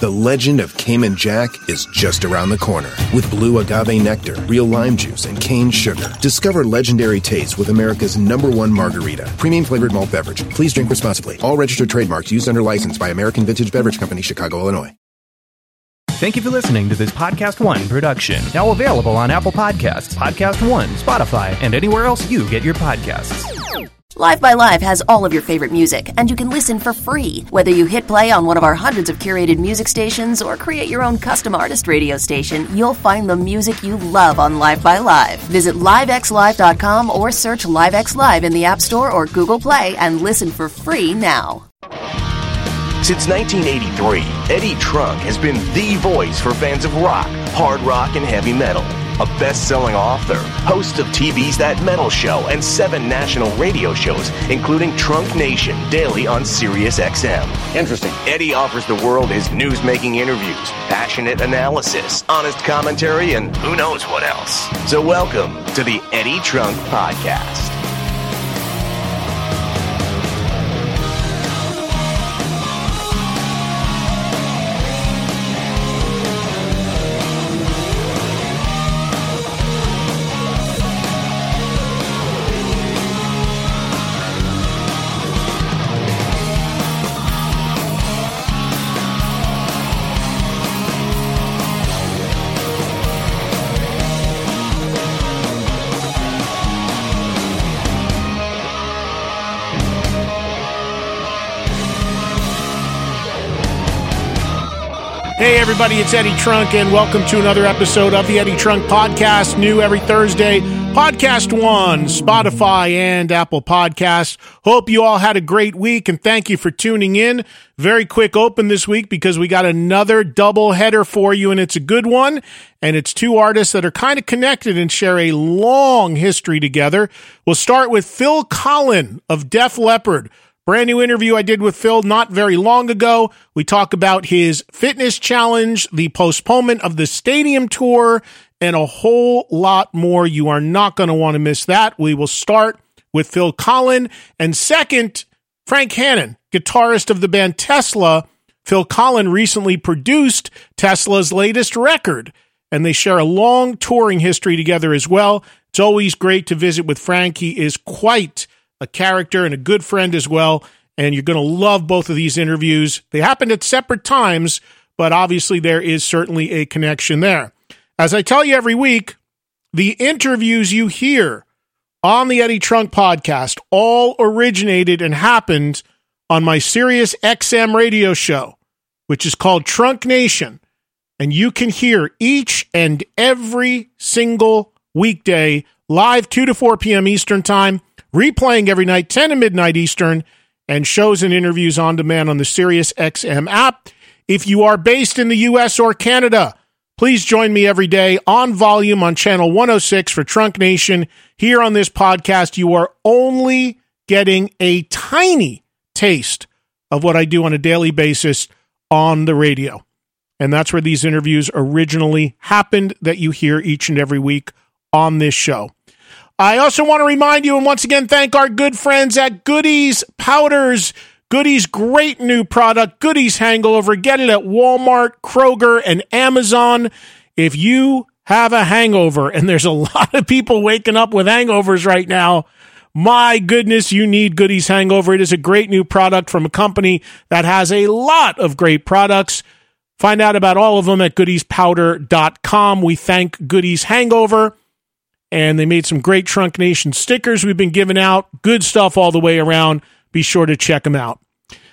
The legend of Cayman Jack is just around the corner. With blue agave nectar, real lime juice, and cane sugar. Discover legendary taste with America's #1 margarita. Premium flavored malt beverage. Please drink responsibly. All registered trademarks used under license by American Vintage Beverage Company, Chicago, Illinois. Thank you for listening to this Podcast One production. Now available on Apple Podcasts, Podcast One, Spotify, and anywhere else you get your podcasts. Live by Live has all of your favorite music, and you can listen for free. Whether you hit play on one of our hundreds of curated music stations or create your own custom artist radio station, you'll find the music you love on Live by Live. Visit livexlive.com or search LiveX Live in the App Store or Google Play and listen for free now. Since 1983, Eddie Trunk has been the voice for fans of rock, hard rock, and heavy metal. A best-selling author, host of TV's That Metal Show and 7 national radio shows, including Trunk Nation, daily on Sirius XM. Interesting. Eddie offers the world his news-making interviews, passionate analysis, honest commentary, and who knows what else. So welcome to the Eddie Trunk Podcast. Hey everybody, it's Eddie Trunk, and welcome to another episode of the Eddie Trunk Podcast, new every Thursday, Podcast One, Spotify, and Apple Podcasts. Hope you all had a great week, and thank you for tuning in. Very quick open this week because we got another double header for you, and it's a good one, and it's 2 artists that are kind of connected and share a long history together. We'll start with Phil Collen of Def Leppard. Brand new interview I did with Phil not very long ago. We talk about his fitness challenge, the postponement of the stadium tour, and a whole lot more. You are not going to want to miss that. We will start with Phil Collen. And second, Frank Hannon, guitarist of the band Tesla. Phil Collen recently produced Tesla's latest record, and they share a long touring history together as well. It's always great to visit with Frank. He is quite a character and a good friend as well, and you're going to love both of these interviews. They happened at separate times, but obviously there is certainly a connection there. As I tell you every week, the interviews you hear on the Eddie Trunk Podcast all originated and happened on my Sirius XM radio show, which is called Trunk Nation, and you can hear each and every single weekday live 2 to 4 p.m. Eastern Time, replaying every night, 10 to midnight Eastern, and shows and interviews on demand on the Sirius XM app. If you are based in the U.S. or Canada, please join me every day on volume on channel 106 for Trunk Nation. Here on this podcast, you are only getting a tiny taste of what I do on a daily basis on the radio. And that's where these interviews originally happened that you hear each and every week on this show. I also want to remind you and once again thank our good friends at Goody's Powders. Goody's great new product, Goody's Hangover. Get it at Walmart, Kroger, and Amazon. If you have a hangover, and there's a lot of people waking up with hangovers right now, my goodness, you need Goody's Hangover. It is a great new product from a company that has a lot of great products. Find out about all of them at goodiespowder.com. We thank Goody's Hangover. And they made some great Trunk Nation stickers we've been giving out. Good stuff all the way around. Be sure to check them out.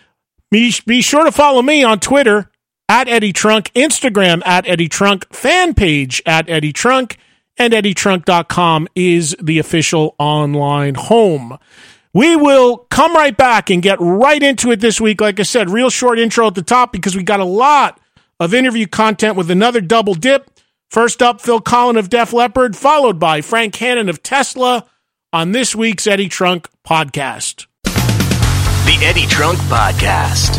Be sure to follow me on Twitter, at Eddie Trunk, Instagram, at Eddie Trunk, fan page, at Eddie Trunk, and EddieTrunk.com is the official online home. We will come right back and get right into it this week. Like I said, real short intro at the top because we got a lot of interview content with another double dip. First up, Phil Collen of Def Leppard, followed by Frank Hannon of Tesla on this week's Eddie Trunk Podcast. The Eddie Trunk Podcast.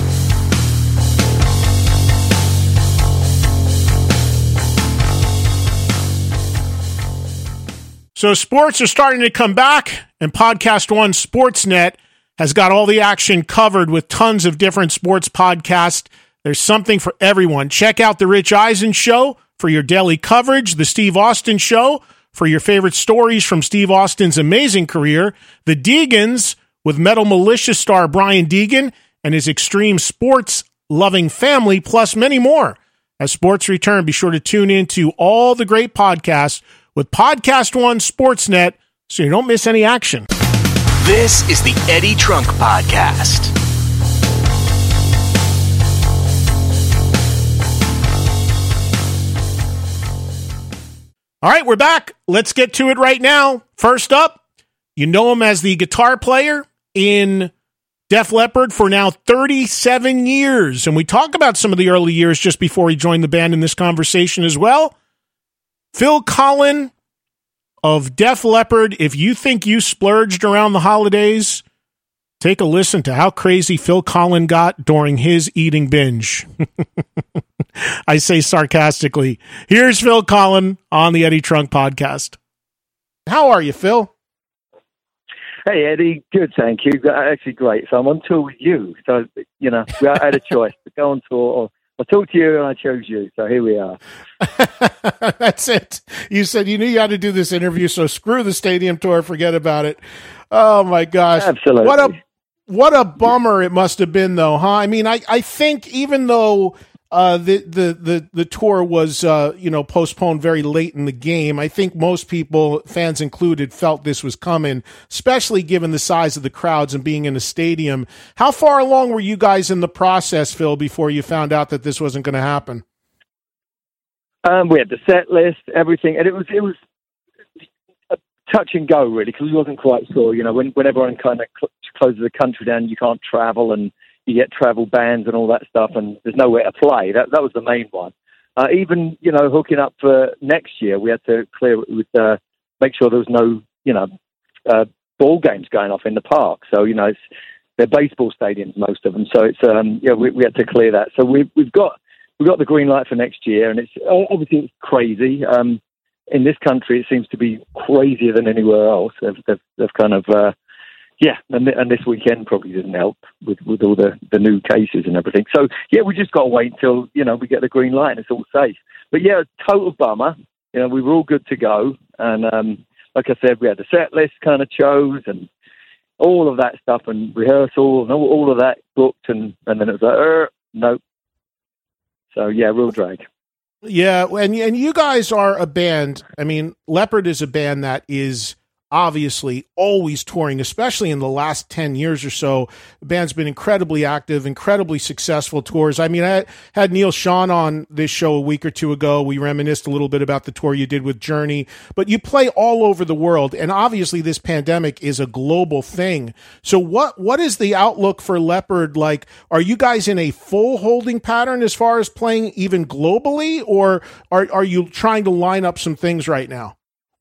So sports are starting to come back, and Podcast One Sportsnet has got all the action covered with tons of different sports podcasts There's something for everyone. Check out The Rich Eisen Show for your daily coverage, The Steve Austin Show for your favorite stories from Steve Austin's amazing career, The Deegans with Metal Militia star Brian Deegan and his extreme sports-loving family, plus many more. As sports return, be sure to tune in to all the great podcasts with Podcast One Sportsnet so you don't miss any action. This is the Eddie Trunk Podcast. All right, we're back. Let's get to it right now. First up, you know him as the guitar player in Def Leppard for now 37 years. And we talk about some of the early years just before he joined the band in this conversation as well. Phil Collen of Def Leppard. If you think you splurged around the holidays, take a listen to how crazy Phil Collen got during his eating binge. I say sarcastically. Here's Phil Collen on the Eddie Trunk Podcast. How are you, Phil? Hey, Eddie. Good, thank you. Actually, great. So I'm on tour with you. So, you know, I had a choice to go on tour or I talked to you and I chose you. So here we are. That's it. You said you knew you had to do this interview, so screw the stadium tour. Forget about it. Oh, my gosh. Absolutely. What a bummer it must have been, though, huh? I mean, I think even though the tour was postponed very late in the game, I think most people, fans included, felt this was coming, especially given the size of the crowds and being in a stadium. How far along were you guys in the process, Phil, before you found out that this wasn't going to happen? We had the set list, everything, and it was a touch and go, really, because we wasn't quite sure. You know, when everyone kind of closes the country down, you can't travel, and you get travel bans and all that stuff, and there's nowhere to play. That was the main one. Even, you know, hooking up for next year, we had to clear it with, make sure there was no, ball games going off in the park. So, you know, they're baseball stadiums, most of them. So it's, we had to clear that. So we've got the green light for next year, and it's obviously it's crazy. In this country, it seems to be crazier than anywhere else. They've kind of, and this weekend probably didn't help with all the new cases and everything. So, yeah, we just got to wait until, you know, we get the green light and it's all safe. But, yeah, total bummer. You know, we were all good to go. And like I said, we had the set list kind of chose and all of that stuff and rehearsal and all of that booked. And then it was like, nope. So, yeah, real drag. Yeah, and you guys are a band. I mean, Leppard is a band that is obviously always touring, especially in the last 10 years or so. The band's been incredibly active, incredibly successful tours. I mean, I had Neil Sean on this show a week or two ago. We reminisced a little bit about the tour you did with Journey, but you play all over the world, and obviously this pandemic is a global thing. So what is the outlook for Leppard like? Are you guys in a full holding pattern as far as playing even globally, or are you trying to line up some things right now?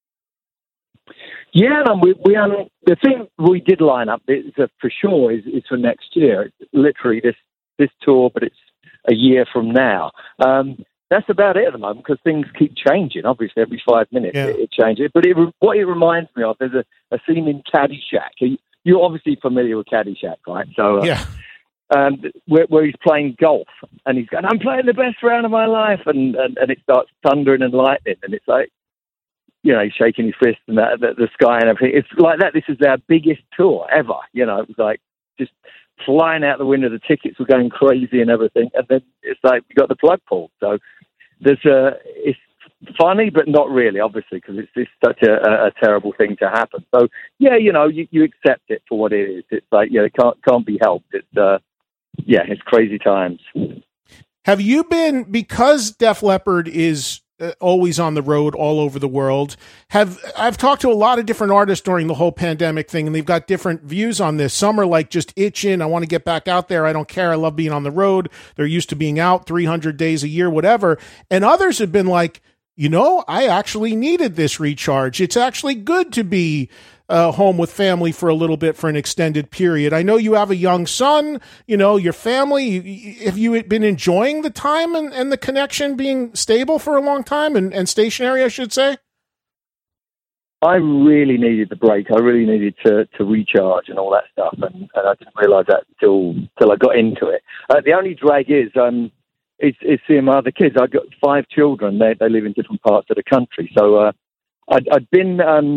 Yeah, we the thing we did line up for sure is for next year. It's literally this tour, but it's a year from now. That's about it at the moment because things keep changing. Obviously, every 5 minutes it changes. But what it reminds me of, there's a scene in Caddyshack. You're obviously familiar with Caddyshack, right? So yeah. Where he's playing golf and he's going, I'm playing the best round of my life, and it starts thundering and lightning, and it's like, you know, he's shaking his fist and the sky and everything. It's like that. This is our biggest tour ever. You know, it was like just flying out the window. The tickets were going crazy and everything. And then it's like we got the plug pulled. So it's funny, but not really, obviously, because it's such a terrible thing to happen. So, yeah, you know, you accept it for what it is. It's like, yeah, it can't be helped. It's crazy times. Have you been, because Def Leppard is always on the road all over the world, I've talked to a lot of different artists during the whole pandemic thing, and they've got different views on this. Some are like just itching. I want to get back out there. I don't care. I love being on the road. They're used to being out 300 days a year, whatever. And others have been like, you know, I actually needed this recharge. It's actually good to be home with family for a little bit for an extended period. I know you have a young son, you know, your family. Have you been enjoying the time and the connection being stable for a long time and stationary, I should say? I really needed the break. I really needed to recharge and all that stuff, and I didn't realise that till I got into it. The only drag is seeing my other kids. I've got 5 children. They live in different parts of the country. So I'd been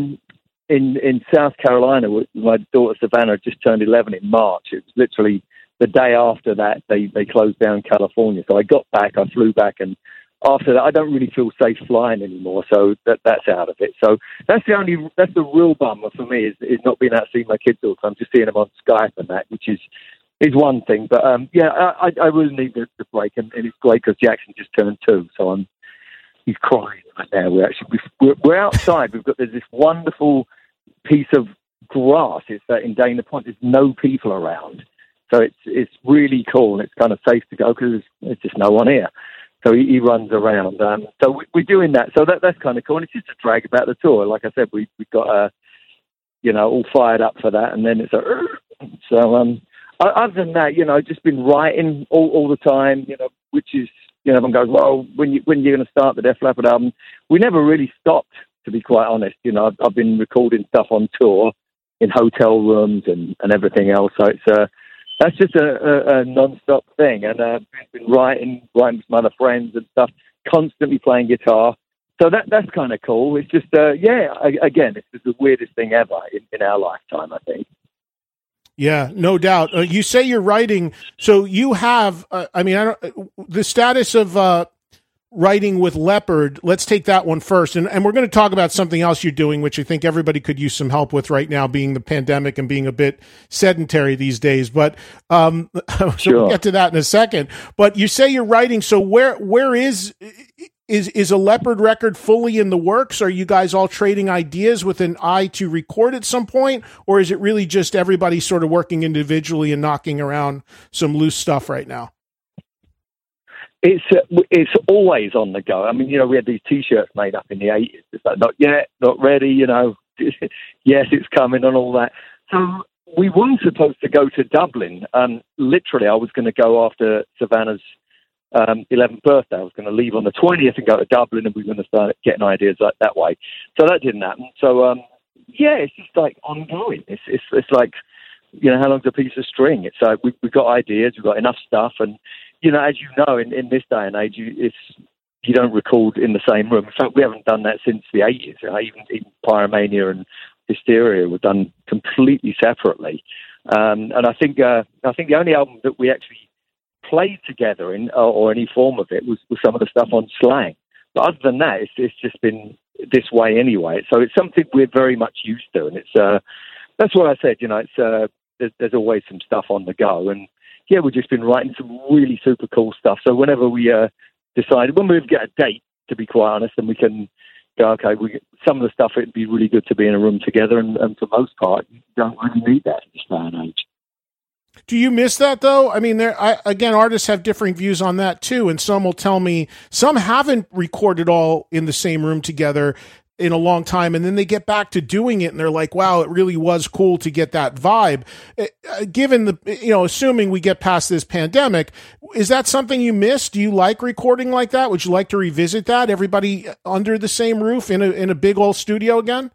in South Carolina with my daughter Savannah. Had just turned 11 in March. It was literally the day after that they closed down California. So I got back. I flew back, and after that, I don't really feel safe flying anymore, so that's out of it. So that's the real bummer for me is not being able to see my kids all the time, just seeing them on Skype and that, which is one thing. But I really need the break, and it's great because Jackson just turned 2, so he's crying right now. We're outside. There's this wonderful piece of grass. It's in Dana Point. There's no people around, so it's really cool, and it's kind of safe to go because there's just no one here. So he runs around. So we're doing that. So that's kind of cool. And it's just a drag about the tour. Like I said, we got all fired up for that. And then it's so other than that, just been writing all the time. Which is everyone goes, well, when you're going to start the Def Leppard album? We never really stopped, to be quite honest. I've been recording stuff on tour in hotel rooms and everything else. So it's that's just a non-stop thing, and I've been writing with some other friends and stuff, constantly playing guitar. So that's kind of cool. It's just, again, it's just the weirdest thing ever in our lifetime, I think. Yeah, no doubt. You say you're writing, so you have, the status of writing with Leppard, let's take that one first. And we're going to talk about something else you're doing, which I think everybody could use some help with right now, being the pandemic and being a bit sedentary these days. But so we'll get to that in a second. But you say you're writing, so where is a Leppard record fully in the works? Are you guys all trading ideas with an eye to record at some point? Or is it really just everybody sort of working individually and knocking around some loose stuff right now? It's always on the go. I mean, we had these T-shirts made up in the 80s. It's like, not yet, not ready, yes, it's coming and all that. So we weren't supposed to go to Dublin. Literally, I was going to go after Savannah's 11th birthday. I was going to leave on the 20th and go to Dublin, and we were going to start getting ideas like that way. So that didn't happen. So, it's just like ongoing. It's like, how long's a piece of string? It's like we've got ideas, we've got enough stuff, and as you know, in this day and age, you don't record in the same room. In fact, we haven't done that since the 80s. Even Pyromania and Hysteria were done completely separately. And I think the only album that we actually played together in, or any form of it, was some of the stuff on Slang. But other than that, it's just been this way anyway. So it's something we're very much used to, and that's what I said. There's always some stuff on the go, and we've just been writing some really super cool stuff. So whenever we decided, when we get a date, to be quite honest, then we can go, okay, some of the stuff, it'd be really good to be in a room together, and for the most part, you don't really need that in this day and age. Do you miss that, though? I mean, again, artists have differing views on that, too, and some will tell me some haven't recorded all in the same room together in a long time, and then they get back to doing it and they're like, wow, it really was cool to get that vibe. Given assuming we get past this pandemic, is that something you miss? Do you like recording like that? Would you like to revisit that? Everybody under the same roof in a big old studio again?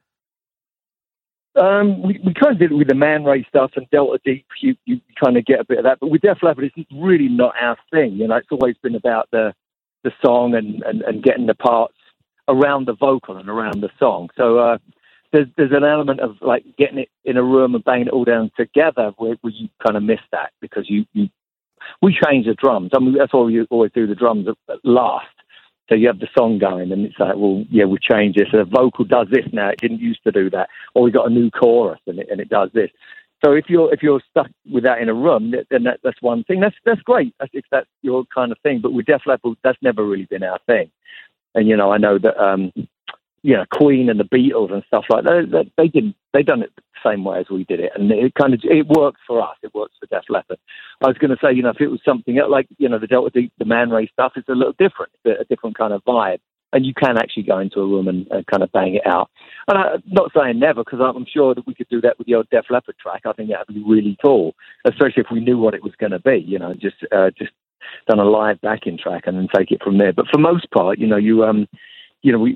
We kind of did it with the Man Ray stuff and Delta Deep. You kind of get a bit of that, but with Def Leppard, it's really not our thing. It's always been about the song and getting the parts around the vocal and around the song. So there's an element of like getting it in a room and banging it all down together where you kind of miss that, because we change the drums. I mean, that's why we always do the drums at last. So you have the song going, and it's like, well, yeah, we change this. So the vocal does this now. It didn't used to do that. Or we got a new chorus, and it does this. So if you're stuck with that in a room, then that's one thing. That's great. If that's your kind of thing. But with Def Leppard, that's never really been our thing. And I know that Queen and the Beatles and stuff like that, they done it the same way as we did it, and it works for us. It works for Def Leppard. I was going to say, if it was something like the Delta Deep, the Man Ray stuff, it's a little different. It's a different kind of vibe, and you can actually go into a room and kind of bang it out. And I'm not saying never, because I'm sure that we could do that with the old Def Leppard track. I think that would be really cool, especially if we knew what it was going to be. Just done a live backing track and then take it from there. But for most part, we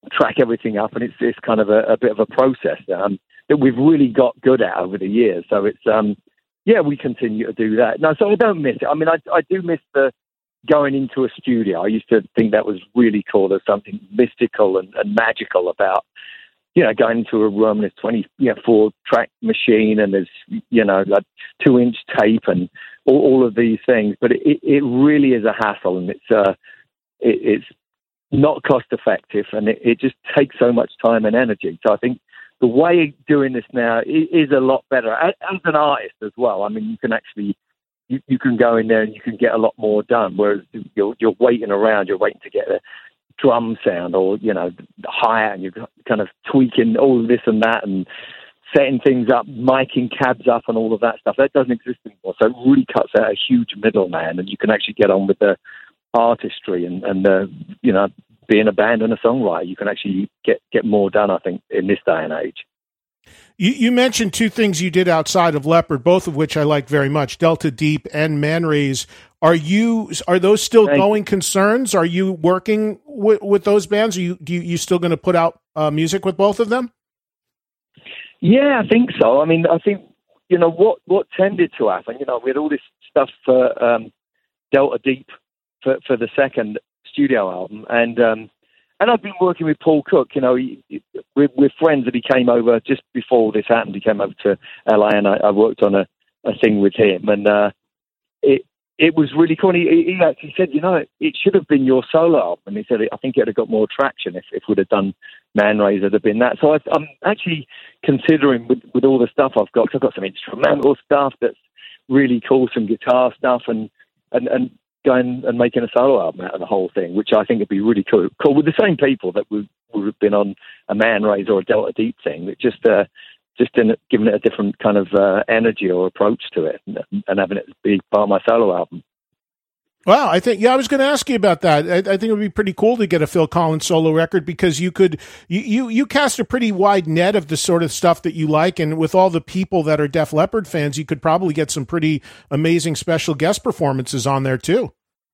track everything up, and it's kind of a bit of a process that we've really got good at over the years. So it's we continue to do that. No, so I don't miss it. I mean, I do miss the going into a studio. I used to think that was really cool. There's something mystical and magical about, going into a room, there's 24-track machine, and there's, like 2-inch tape and all of these things. But it really is a hassle, and it's not cost effective, and it just takes so much time and energy. So I think the way of doing this now is a lot better as an artist as well. I mean, you can actually you can go in there and you can get a lot more done. Whereas you're waiting around, you're waiting to get a drum sound or hi-hat, and you're kind of tweaking all of this and that and setting things up, miking cabs up and all of that stuff. That doesn't exist anymore. So it really cuts out a huge middleman, and you can actually get on with the artistry and being a band and a songwriter. You can actually get more done, I think, in this day and age. You mentioned two things you did outside of Leppard, both of which I like very much, Delta Deep and Man Rays. Are those still going concerns? Are you working with those bands? Are you still going to put out music with both of them? Yeah, I think so. I mean, I think, what tended to happen, we had all this stuff for Delta Deep for the second studio album, and I've been working with Paul Cook. We're friends, that he came over just before this happened. He came over to LA, and I worked on a thing with him, and it was really cool. He actually said, it should have been your solo album, and he said, I think it would have got more traction if we'd have done Man Rays, it'd have been that. So I'm actually considering with all the stuff I've got, 'cause I've got some instrumental stuff that's really cool, some guitar stuff, and going and making a solo album out of the whole thing, which I think would be really cool with the same people that would have been on a Man Rays or a Delta Deep thing, that just giving it a different kind of energy or approach to it, and having it be part of my solo album. Well, I was going to ask you about that. I think it would be pretty cool to get a Phil Collins solo record, because you cast a pretty wide net of the sort of stuff that you like, and with all the people that are Def Leppard fans, you could probably get some pretty amazing special guest performances on there too.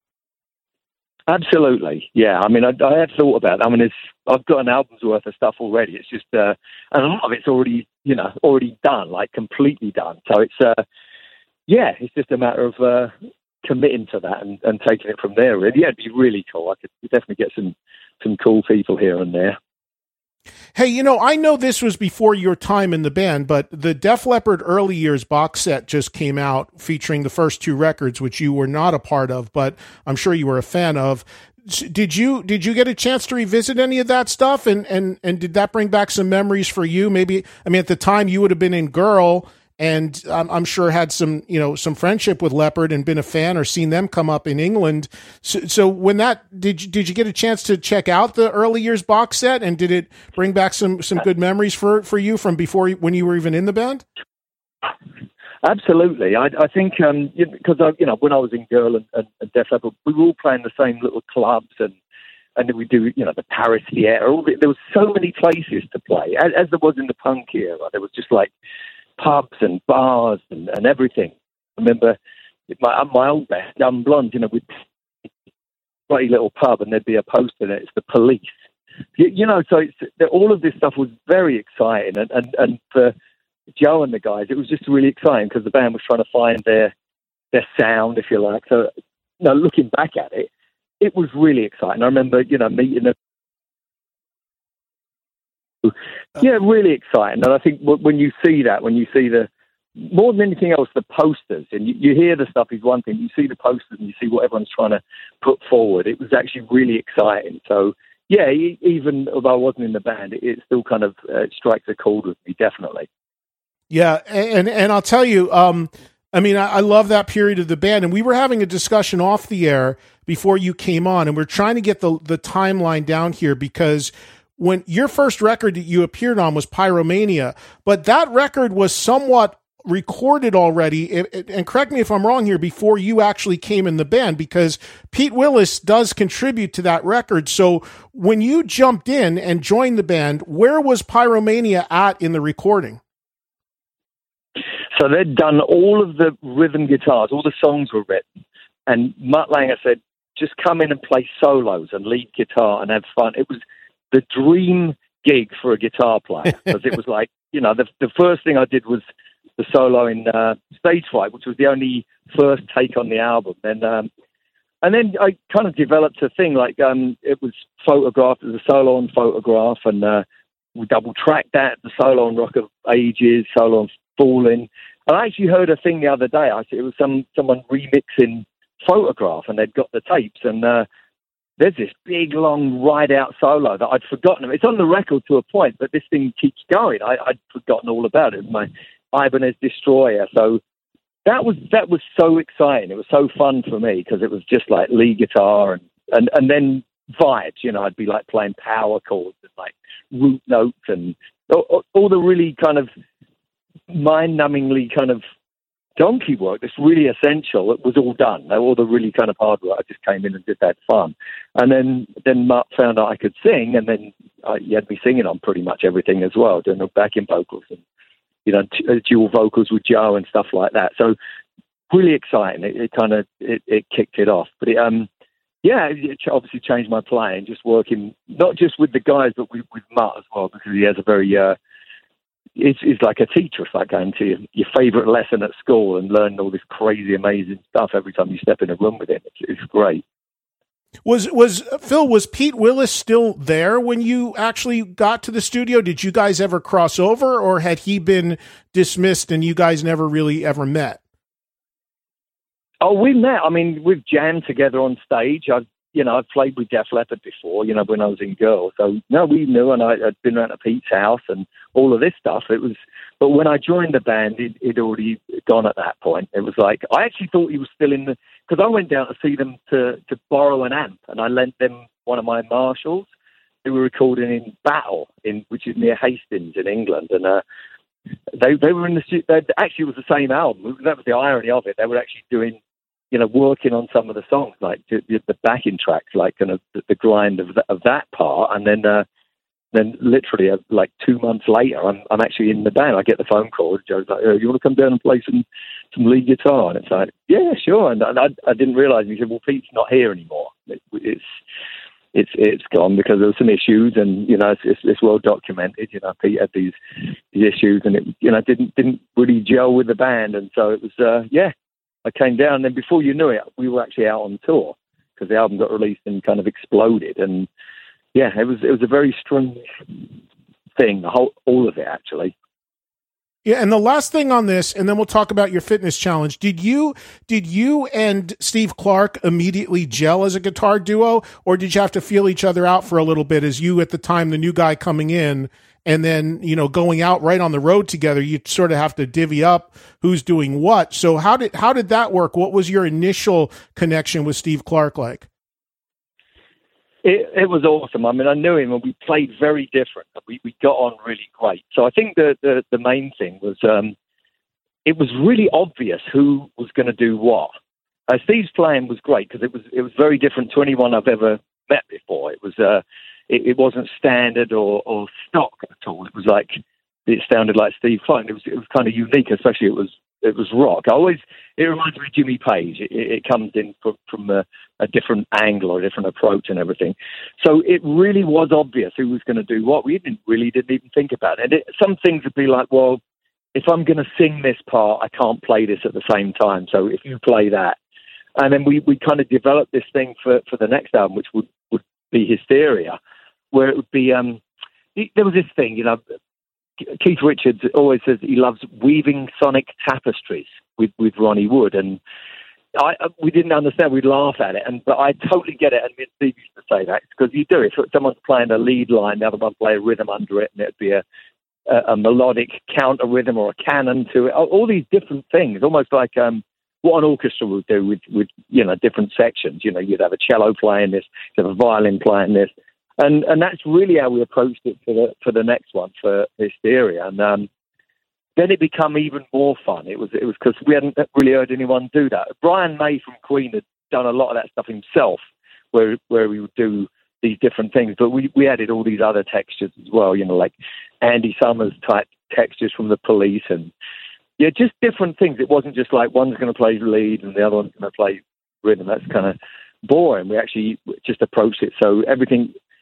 Absolutely, yeah. I mean, I had thought about that. I mean, I've got an album's worth of stuff already. It's just, and a lot of it's already done, like completely done. So it's, it's just a matter of committing to that and taking it from there. Really, it'd be really cool. I could definitely get some cool people here and there. Hey, I know this was before your time in the band, but the Def Leppard Early Years box set just came out featuring the first two records, which you were not a part of, but I'm sure you were a fan of. Did you get a chance to revisit any of that stuff? And did that bring back some memories for you? Maybe, I mean, at the time you would have been in Girl, and I'm sure had some friendship with Leppard and been a fan or seen them come up in England. So when did you get a chance to check out the Early Years box set, and did it bring back some good memories for you from before, when you were even in the band? Absolutely. I think, because when I was in Girl and Def Leppard, we were all playing the same little clubs, and then we do, the Paris Theatre. There was so many places to play, as there was in the punk era. There was just like pubs and bars and everything. I remember my old band, Dumb Blonde, we'd play a little pub, and there'd be a poster there, it's the Police. So all of this stuff was very exciting, and for Joe and the guys, it was just really exciting, because the band was trying to find their sound, if you like. So, looking back at it, it was really exciting. I remember, meeting them. Yeah, really exciting. And I think when you see the, more than anything else, the posters, and you hear the stuff is one thing, you see the posters and you see what everyone's trying to put forward, it was actually really exciting. So, yeah, even although I wasn't in the band, it still kind of strikes a chord with me, definitely. Yeah, and I'll tell you, I love that period of the band, and we were having a discussion off the air before you came on, and we're trying to get the timeline down here, because when your first record that you appeared on was Pyromania, but that record was somewhat recorded already, and correct me if I'm wrong here, before you actually came in the band, because Pete Willis does contribute to that record. So when you jumped in and joined the band, where was Pyromania at in the recording? So they'd done all of the rhythm guitars, all the songs were written, and Mutt Lange said, just come in and play solos and lead guitar and have fun. the dream gig for a guitar player, because it was like, you know, the first thing I did was the solo in Stage Fright, which was the only first take on the album. And then I kind of developed a thing, like it was photographed as a solo on Photograph, and we double-tracked that, the solo on Rock of Ages, solo on Falling. And I actually heard a thing the other day. It was someone remixing Photograph, and they'd got the tapes, and there's this big, long ride-out solo that I'd forgotten. It's on the record to a point, but this thing keeps going. I'd forgotten all about it. My Ibanez Destroyer. So that was so exciting. It was so fun for me, because it was just like lead guitar and then vibes. You know, I'd be like playing power chords and like root notes and all the really kind of mind-numbingly kind of donkey work that's really essential. It was all done. All the really kind of hard work, I just came in and just had fun. And then Mark found out I could sing, and then he had me singing on pretty much everything as well, doing the backing vocals and, you know, dual vocals with Joe and stuff like that. So really exciting. It kicked it off. But it obviously changed my playing, just working not just with the guys, but with Mutt as well, because he has a very it's like a teacher. It's like going to your favourite lesson at school and learning all this crazy, amazing stuff every time you step in a room with him. It's great. Was Pete Willis still there when you actually got to the studio? Did you guys ever cross over, or had he been dismissed and you guys never really ever met? Oh, we met. I mean, we've jammed together on stage. I've played with Def Leppard before, you know, when I was in Girl. So, no, we knew, and I'd been around to Pete's house and all of this stuff. But when I joined the band, it'd already gone at that point. It was like, I actually thought he was still in because I went down to see them to borrow an amp, and I lent them one of my Marshalls. They were recording in Battle, which is near Hastings in England, and they were in the studio. Actually, it was the same album. That was the irony of it. They were actually doing, you know, working on some of the songs, like the backing tracks, like kind of the grind of that part, and then literally like 2 months later, I'm actually in the band. I get the phone call. Joe's like, "Oh, you want to come down and play some lead guitar?" And it's like, "Yeah, sure." And I didn't realize. He said, "Well, Pete's not here anymore. It's gone because there were some issues, and you know, it's well documented. You know, Pete had these issues, and it, you know, didn't really gel with the band, and so it was I came down, and then before you knew it, we were actually out on tour, because the album got released and kind of exploded. And yeah, it was a very strange thing, all of it, actually. Yeah, and the last thing on this, and then we'll talk about your fitness challenge. Did you and Steve Clark immediately gel as a guitar duo, or did you have to feel each other out for a little bit, as you at the time, the new guy coming in, and then, you know, going out right on the road together, you sort of have to divvy up who's doing what. So how did that work? What was your initial connection with Steve Clark like? It was awesome. I mean, I knew him, and we played very different. We got on really great. So I think the main thing was it was really obvious who was going to do what. Steve's playing was great, because it was very different to anyone I've ever met before. It was it wasn't standard or stock at all. It was like, it sounded like Steve Clark. It was kind of unique, especially it was rock. It reminds me of Jimmy Page. It comes in from a different angle or a different approach and everything. So it really was obvious who was going to do what. We didn't even think about it. And some things would be like, well, if I'm going to sing this part, I can't play this at the same time. So if you play that. And then we kind of developed this thing for the next album, which would be Hysteria, where it would be, there was this thing, you know, Keith Richards always says he loves weaving sonic tapestries with Ronnie Wood, and we didn't understand. We'd laugh at it, but I totally get it. And me and Steve used to say that, because you do it. So someone's playing a lead line, the other one play a rhythm under it, and it'd be a melodic counter rhythm or a canon to it. All these different things, almost like what an orchestra would do with you know, different sections. You know, you'd have a cello playing this, you'd have a violin playing this. And that's really how we approached it for the next one, for Hysteria. And then it became even more fun. It was because we hadn't really heard anyone do that. Brian May from Queen had done a lot of that stuff himself, where we would do these different things. But we added all these other textures as well, you know, like Andy Summers type textures from the Police, and yeah, just different things. It wasn't just like one's going to play lead and the other one's going to play rhythm. That's kind of boring. We actually just approached it so everything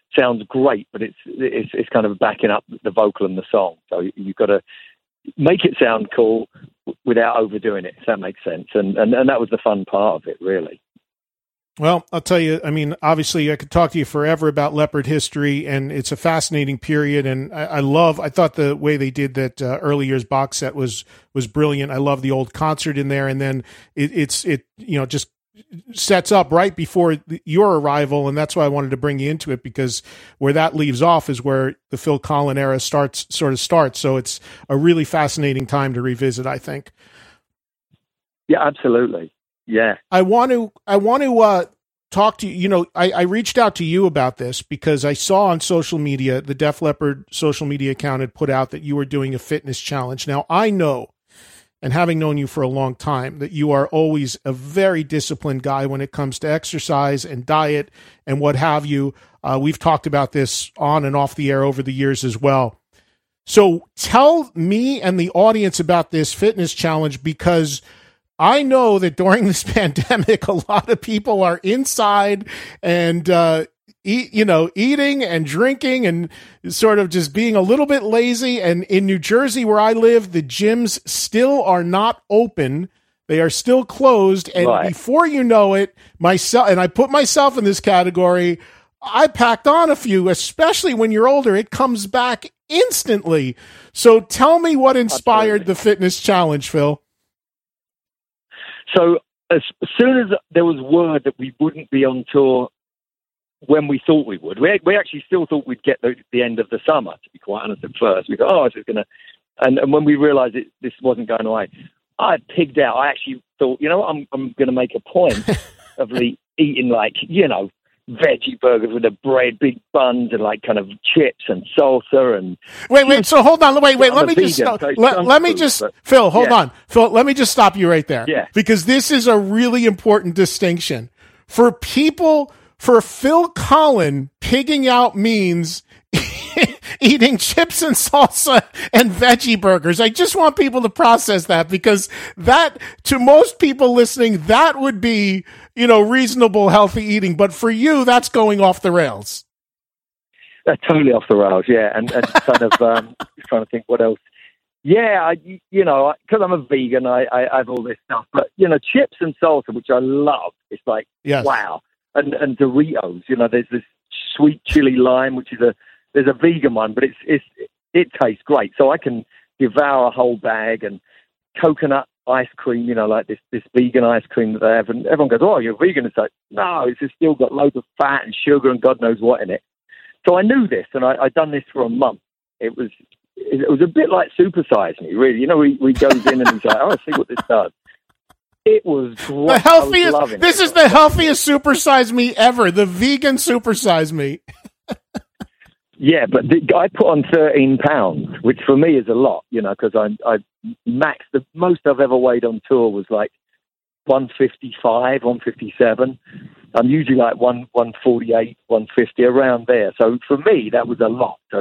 sounds great, but it's kind of backing up the vocal and the song. So you've got to make it sound cool without overdoing it, if that makes sense. And that was the fun part of it, really. Well, I'll tell you, I mean, obviously I could talk to you forever about Leopard history, and it's a fascinating period. And I thought the way they did that early years box set was brilliant. I love the old concert in there. And then it just sets up right before your arrival. And that's why I wanted to bring you into it, because where that leaves off is where the Phil Collen era starts. So it's a really fascinating time to revisit, I think. Yeah, absolutely. Yeah. I want to talk to you. You know, I reached out to you about this because I saw on social media, the Def Leppard social media account had put out that you were doing a fitness challenge. Now, I know, and having known you for a long time, that you are always a very disciplined guy when it comes to exercise and diet and what have you. We've talked about this on and off the air over the years as well. So tell me and the audience about this fitness challenge, because I know that during this pandemic, a lot of people are inside and, eating and drinking and sort of just being a little bit lazy. And in New Jersey, where I live, the gyms still are not open. They are still closed. And right. Before you know it, and I put myself in this category, I packed on a few, especially when you're older. It comes back instantly. So tell me what inspired the fitness challenge, Phil. So as soon as there was word that we wouldn't be on tour when we thought we would, we actually still thought we'd get the end of the summer, to be quite honest, at first. We thought, this is going to... And when we realised this wasn't going away, I pigged out. I actually thought, I'm going to make a point of eating, veggie burgers with the bread, big buns, and kind of chips and salsa and. Wait. So hold on. Wait. Let me just. Phil, hold on. Phil, let me just stop you right there. Yeah. Because this is a really important distinction for people. For Phil Collen, pigging out means eating chips and salsa and veggie burgers. I just want people to process that, because that, to most people listening, that would be, reasonable, healthy eating. But for you, that's going off the rails. That's totally off the rails, yeah. And kind of trying to think what else. Yeah, because I'm a vegan, I have all this stuff. But, chips and salsa, which I love, it's like, yes. Wow. And Doritos, there's this sweet chili lime, which is there's a vegan one, but it tastes great. So I can devour a whole bag, and coconut ice cream, like this vegan ice cream that they have. And everyone goes, "Oh, you're vegan." It's like, no, it's just still got loads of fat and sugar and God knows what in it. So I knew this, and I'd done this for a month. It was a bit like Super Size Me, really. He goes in and he's like, "Oh, see what this does." It was great. The healthiest. This is the healthiest Super Size Me ever. The vegan Super Size Me. Yeah, but I put on 13 pounds, which for me is a lot, because I maxed. The most I've ever weighed on tour was 155, 157. I'm usually 148, 150, around there. So for me, that was a lot. So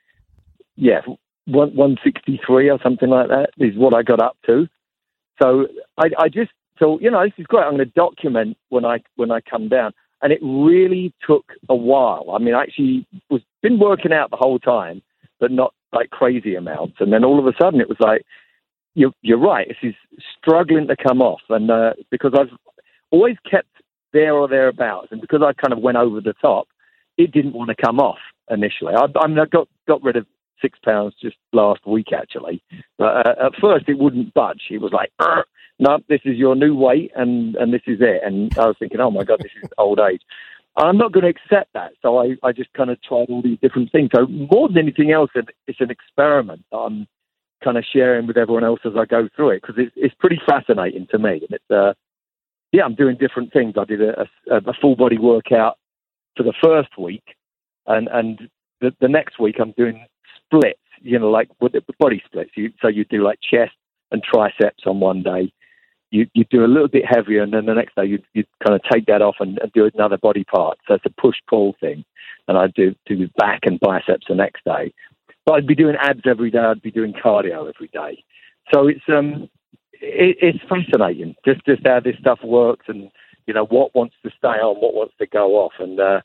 163 or something like that is what I got up to. So I just thought, this is great. I'm going to document when I come down. And it really took a while. I mean, I actually been working out the whole time, but not crazy amounts. And then all of a sudden it was you're right. This is struggling to come off. And because I've always kept there or thereabouts, and because I kind of went over the top, it didn't want to come off initially. I got rid of 6 pounds just last week, actually. But at first it wouldn't budge. It was no, this is your new weight, and this is it. And I was thinking, oh my God, this is old age. I'm not going to accept that. So I just kind of tried all these different things. So more than anything else, it's an experiment that I'm kind of sharing with everyone else as I go through it, because it's pretty fascinating to me. And it's, I'm doing different things. I did a full body workout for the first week, and the next week I'm doing splits, with the body splits. So you do chest and triceps on one day. You do a little bit heavier, and then the next day you kind of take that off and do another body part. So it's a push-pull thing. And I do back and biceps the next day. But I'd be doing abs every day. I'd be doing cardio every day. So it's fascinating just how this stuff works, and what wants to stay on, what wants to go off. And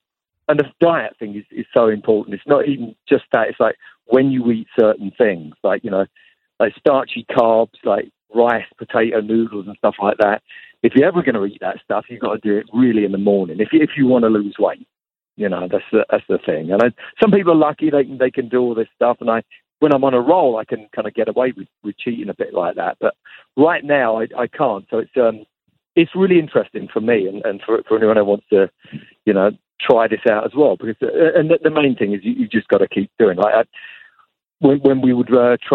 and the diet thing is so important. It's not even just that. It's like when you eat certain things, like, like starchy carbs, like rice, potato, noodles and stuff like that. If you're ever going to eat that stuff, you've got to do it really in the morning. If you want to lose weight, that's the thing. And some people are lucky they can do all this stuff. And when I'm on a roll, I can kind of get away with cheating a bit like that. But right now, I can't. So it's really interesting for me and for anyone who wants to, try this out as well. Because and the main thing is you just got to keep doing. Like when we would try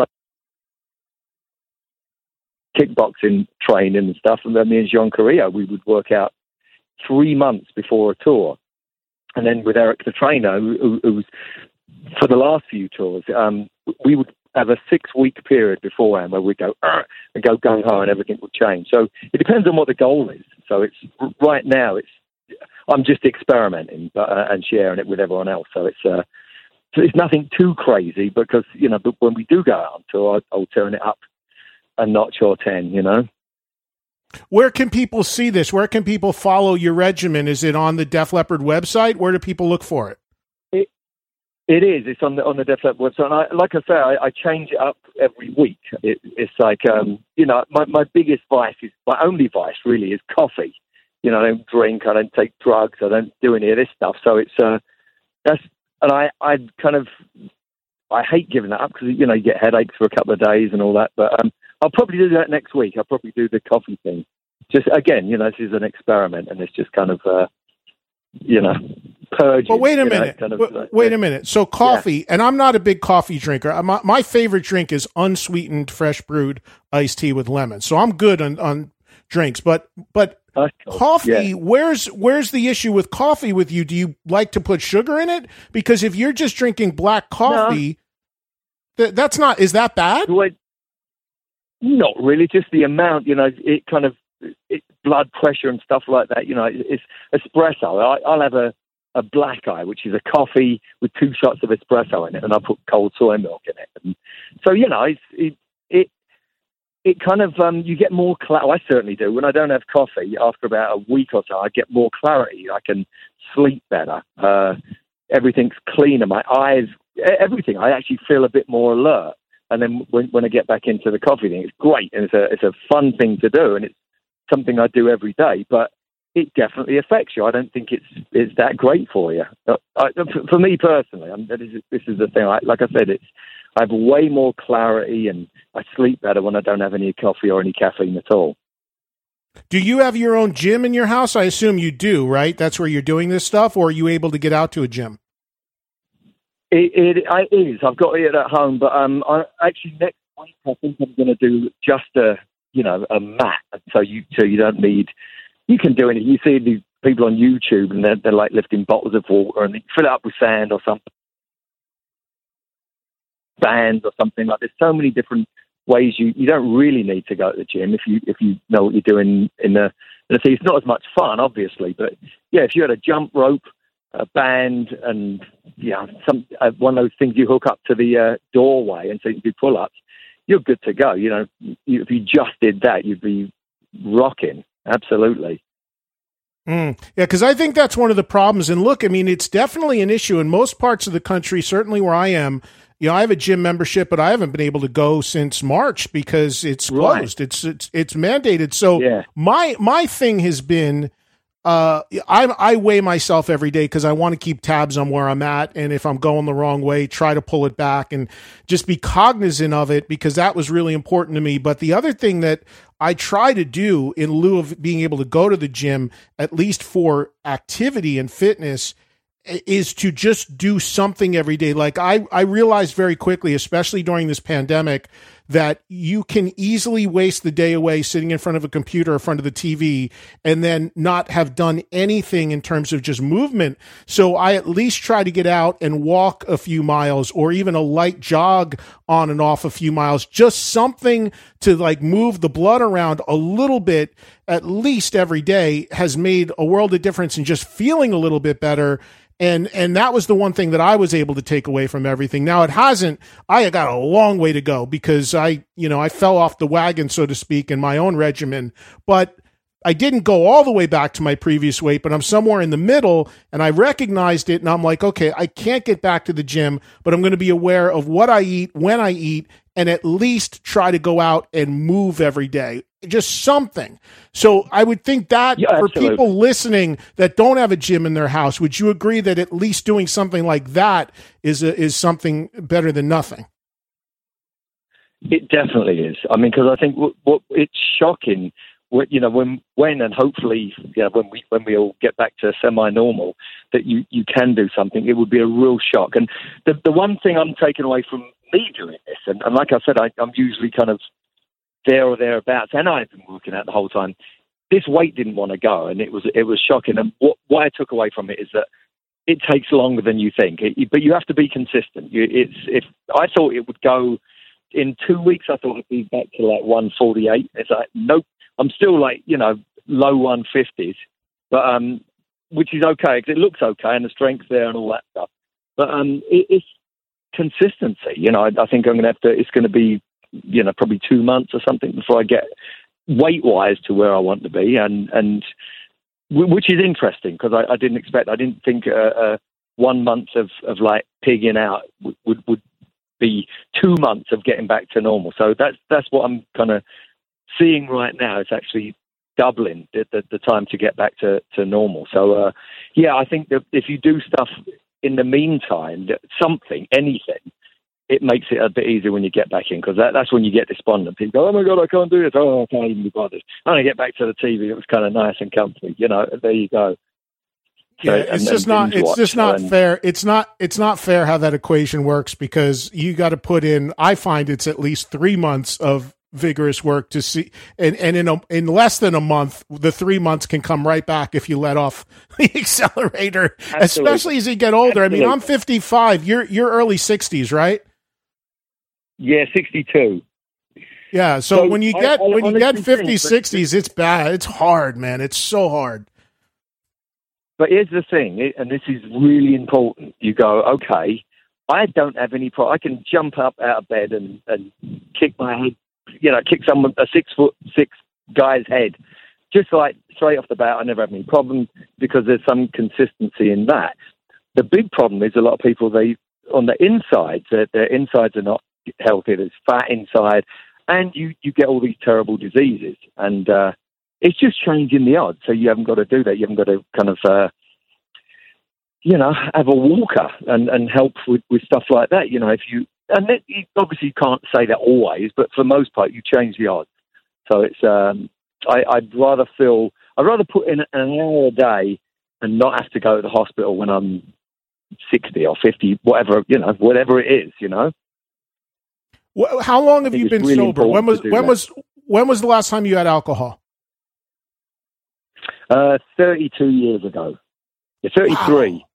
kickboxing training and stuff, and then me and Jean Carrillo, we would work out 3 months before a tour. And then with Eric the trainer, who was for the last few tours, we would have a 6-week period beforehand where we'd go and go gung-ho and everything would change. So it depends on what the goal is. So it's right now, I'm just experimenting and sharing it with everyone else. So it's nothing too crazy because, but when we do go out on tour, I'll turn it up a notch or 10, Where can people see this? Where can people follow your regimen? Is it on the Def Leppard website? Where do people look for it? It is. It's on the Def Leppard website. And like I say, I change it up every week. It's like, my biggest vice is, my only vice really is coffee. I don't drink, I don't take drugs, I don't do any of this stuff. So it's, and I hate giving that up because, you get headaches for a couple of days and all that. But I'll probably do that next week. I'll probably do the coffee thing. Just, again, this is an experiment and it's just kind of, purging. Well, wait a minute. Wait a minute. So coffee, and I'm not a big coffee drinker. My favorite drink is unsweetened, fresh brewed iced tea with lemon. So I'm good on drinks, but coffee, where's the issue with coffee with you? Do you like to put sugar in it? Because if you're just drinking black coffee, that's not, is that bad? Not really, just the amount, it kind of, blood pressure and stuff like that, it's espresso. I'll have a black eye, which is a coffee with 2 shots of espresso in it, and I put cold soy milk in it. And so, it kind of, you get more clarity. I certainly do. When I don't have coffee, after about a week or so, I get more clarity. I can sleep better. Everything's cleaner. My eyes, everything. I actually feel a bit more alert. And then when I get back into the coffee thing, it's great. And it's a fun thing to do. And it's something I do every day. But it definitely affects you. I don't think it's that great for you. For me personally, this is the thing. Like I said, I have way more clarity and I sleep better when I don't have any coffee or any caffeine at all. Do you have your own gym in your house? I assume you do, right? That's where you're doing this stuff, or are you able to get out to a gym? It is. I've got it at home, but I actually next week I think I'm going to do just a mat, so you don't need. You can do anything. You see these people on YouTube and they're like lifting bottles of water and they fill it up with sand or something, bands or something like. There's so many different ways you don't really need to go to the gym if you know what you're doing in the sea. It's not as much fun, obviously, but yeah, if you had a jump rope, a band, and one of those things you hook up to the doorway and so you can do pull-ups, you're good to go. If you just did that, you'd be rocking. Absolutely. Yeah, because I think that's one of the problems. And look, I mean, it's definitely an issue in most parts of the country, certainly where I am. I have a gym membership, but I haven't been able to go since March because it's closed. Right. It's mandated. So my thing has been, I weigh myself every day because I want to keep tabs on where I'm at. And if I'm going the wrong way, try to pull it back and just be cognizant of it because that was really important to me. But the other thing that I try to do in lieu of being able to go to the gym, at least for activity and fitness, is to just do something every day. Like I realized very quickly, especially during this pandemic, that you can easily waste the day away sitting in front of a computer or in front of the TV and then not have done anything in terms of just movement. So I at least try to get out and walk a few miles or even a light jog on and off a few miles, just something to like move the blood around a little bit, at least every day, has made a world of difference in just feeling a little bit better. And that was the one thing that I was able to take away from everything. Now it hasn't, I got a long way to go because I fell off the wagon, so to speak, in my own regimen. But I didn't go all the way back to my previous weight, but I'm somewhere in the middle, and I recognized it, and I'm like, okay, I can't get back to the gym, but I'm going to be aware of what I eat, when I eat, and at least try to go out and move every day. Just something. So I would think that for people listening that don't have a gym in their house, would you agree that at least doing something like that is something better than nothing? It definitely is. I mean, because I think what it's shocking. When and hopefully, when we all get back to semi-normal, that you can do something, it would be a real shock. And the one thing I'm taking away from me doing this, and like I said, I'm usually kind of there or thereabouts, and I've been working out the whole time. This weight didn't want to go, and it was shocking. And what I took away from it is that it takes longer than you think, but you have to be consistent. If I thought it would go in 2 weeks, I thought it'd be back to like 148. It's like, nope. I'm still like, low 150s, but which is okay because it looks okay and the strength's there and all that stuff. But it's consistency. I think I'm going to have to. It's going to be, probably 2 months or something before I get weight-wise to where I want to be, and which is interesting because I didn't think 1 month of like pigging out would be 2 months of getting back to normal. So that's what I'm kind of seeing right now. It's actually doubling the time to get back to normal. So, I think that if you do stuff in the meantime, anything, it makes it a bit easier when you get back in, because that's when you get despondent. People go, oh my God, I can't do this. Oh, I can't even be bothered. I want to get back to the TV. It was kind of nice and comfy. There you go. So, yeah, it's just not fair. It's not fair how that equation works, because you got to put in, I find it's at least 3 months of vigorous work to see, and in less than a month, the 3 months can come right back if you let off the accelerator. Absolutely. Especially as you get older. Absolutely. I mean, I'm 55. You're early 60s, right? Yeah, 62. Yeah. So when you get 50s, 60s, it's bad. It's hard, man. It's so hard. But here's the thing, and this is really important. You go, okay, I don't have any problem. I can jump up out of bed and kick my head, kick a 6'6" guy's head. Just like straight off the bat, I never have any problems because there's some consistency in that. The big problem is a lot of people, on the insides, their insides are not healthy. There's fat inside, and you get all these terrible diseases. And it's just changing the odds. So you haven't got to do that. You haven't got to kind of, have a walker and help with stuff like that. You obviously can't say that always, but for the most part, you change the odds. So it's, I'd rather put in an hour a day and not have to go to the hospital when I'm 60 or 50, whatever it is, How long have you been really sober? When was the last time you had alcohol? 32 years ago. Yeah, 33. Wow.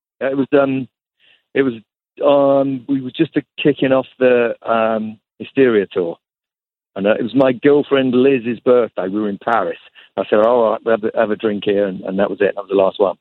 We were just kicking off the Hysteria tour. And it was my girlfriend Liz's birthday. We were in Paris. I said, all right, we'll have a drink here. And that was it. That was the last one.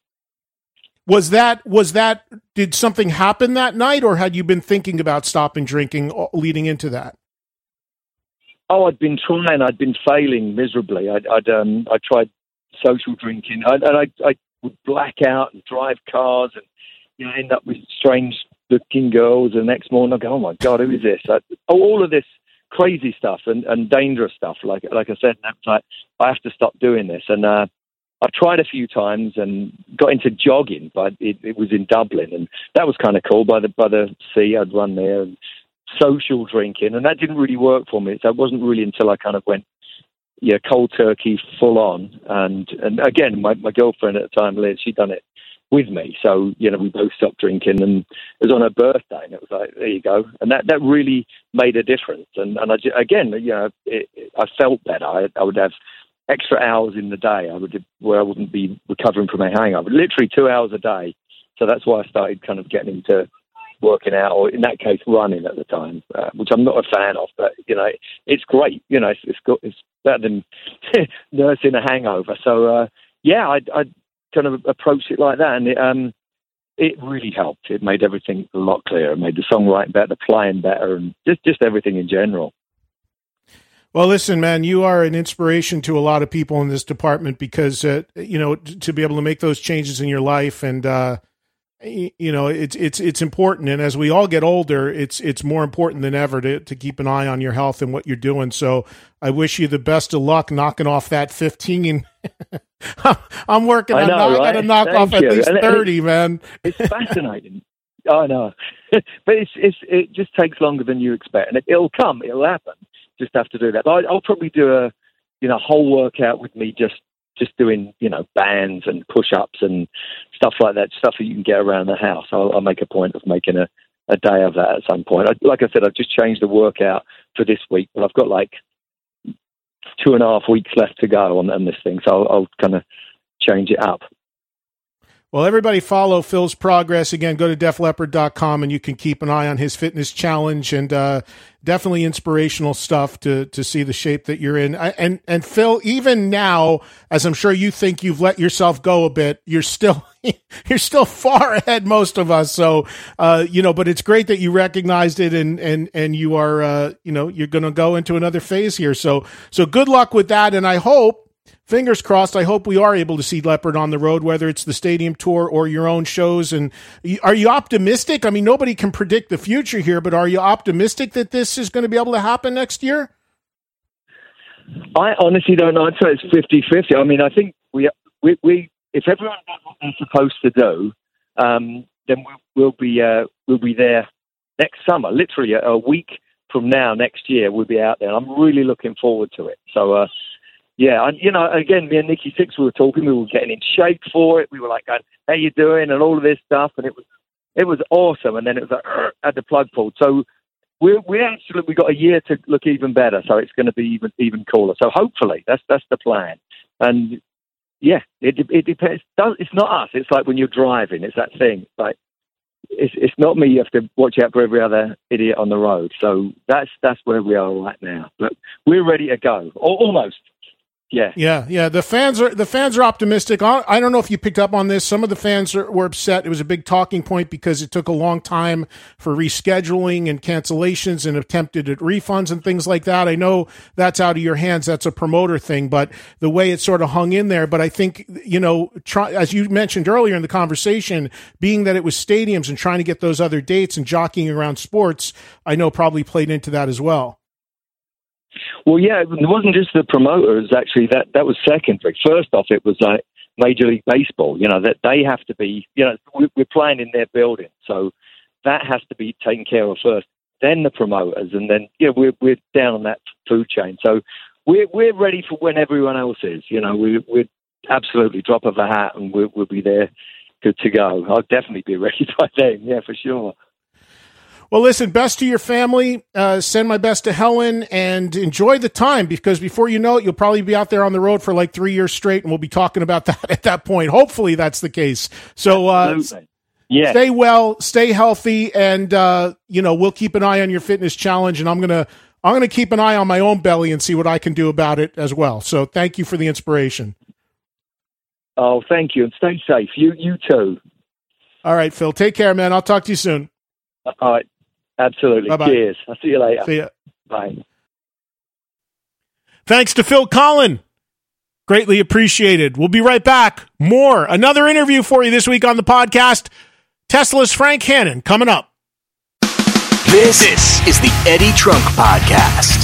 Did something happen that night, or had you been thinking about stopping drinking leading into that? Oh, I'd been trying. I'd been failing miserably. I tried social drinking. I would black out and drive cars and end up with strange-looking girls. And the next morning I go, oh my God, who is this? All of this crazy stuff and dangerous stuff. Like I said, I have to stop doing this. And I tried a few times and got into jogging, but it was in Dublin, and that was kind of cool by the sea. I'd run there, and social drinking, and that didn't really work for me. So it wasn't really until I kind of went cold turkey, full on. And again, my girlfriend at the time, Liz, she'd done it with me. So, we both stopped drinking, and it was on her birthday, and it was like, there you go. And that really made a difference. And I felt better. I would have extra hours in the day where I wouldn't be recovering from a hangover, literally 2 hours a day. So that's why I started kind of getting into working out, or in that case, running at the time, which I'm not a fan of, but, it's great. It's better than nursing a hangover. So, I kind of approached it like that, and it really helped. It made everything a lot clearer. It made the songwriting better, the playing better, and just everything in general. Well, listen, man, you are an inspiration to a lot of people in this department because, you know, to be able to make those changes in your life and, you know, it's important. And as we all get older, it's more important than ever to keep an eye on your health and what you're doing. So I wish you the best of luck knocking off that 15. I'm working on I got to knock off at least 30, man. It's fascinating. I know. But it just takes longer than you expect. And it'll come. It'll happen. Just have to do that. I'll probably do a whole workout with me just doing, you know, bands and push-ups and stuff like that, stuff that you can get around the house. I'll make a point of making a day of that at some point. Like I said, I've just changed the workout for this week, but I've got like 2.5 weeks left to go on this thing, so I'll kind of change it up. Well, everybody follow Phil's progress. Again, go to defleopard.com and you can keep an eye on his fitness challenge and definitely inspirational stuff to see the shape that you're in. And Phil, even now, as I'm sure you think you've let yourself go a bit, you're still far ahead most of us. So, you know, but it's great that you recognized it and you are, you know, you're going to go into another phase here. So good luck with that. And I hope, fingers crossed, I hope we are able to see Leopard on the road, whether it's the stadium tour or your own shows. And are you optimistic? I mean, nobody can predict the future here, but are you optimistic that this is going to be able to happen next year? I honestly don't know. I'd say it's 50-50. I mean, I think we if everyone does what they're supposed to do, then we'll be there next summer. Literally a week from now, next year, we'll be out there. I'm really looking forward to it. So, yeah, and, you know, again, me and Nikki Sixx, we were talking, we were getting in shape for it. We were like going, how you doing? And all of this stuff. And it was awesome. And then it was like, at the plug pulled. So we got a year to look even better. So it's going to be even cooler. So hopefully that's the plan. And yeah, it depends. It's not us. It's like when you're driving, it's that thing. Like, it's not me. You have to watch out for every other idiot on the road. So that's where we are right now. But we're ready to go. Almost. Yeah. The fans are optimistic. I don't know if you picked up on this. Some of the fans were upset. It was a big talking point because it took a long time for rescheduling and cancellations and attempted at refunds and things like that. I know that's out of your hands. That's a promoter thing, but the way it sort of hung in there. But I think, you know, as you mentioned earlier in the conversation, being that it was stadiums and trying to get those other dates and jockeying around sports, I know probably played into that as well. Well, yeah, it wasn't just the promoters, actually. That was secondary. First off, it was like Major League Baseball, you know, that they have to be, you know, we're playing in their building. So that has to be taken care of first. Then the promoters, and then, yeah, we're down on that food chain. So we're ready for when everyone else is. You know, we're absolutely drop of a hat, and we'll be there, good to go. I'll definitely be ready by then, yeah, for sure. Well, listen, best to your family. Send my best to Helen and enjoy the time, because before you know it, you'll probably be out there on the road for like 3 years straight, and we'll be talking about that at that point. Hopefully that's the case. So yeah. Stay well, stay healthy, and you know, we'll keep an eye on your fitness challenge, and I'm gonna keep an eye on my own belly and see what I can do about it as well. So thank you for the inspiration. Oh, thank you, and stay safe. You too. All right, Phil. Take care, man. I'll talk to you soon. All right. Absolutely. Bye-bye. Cheers. I'll see you later. See ya. Bye. Thanks to Phil Collen. Greatly appreciated. We'll be right back. Another interview for you this week on the podcast. Tesla's Frank Hannon coming up. This is the Eddie Trunk Podcast.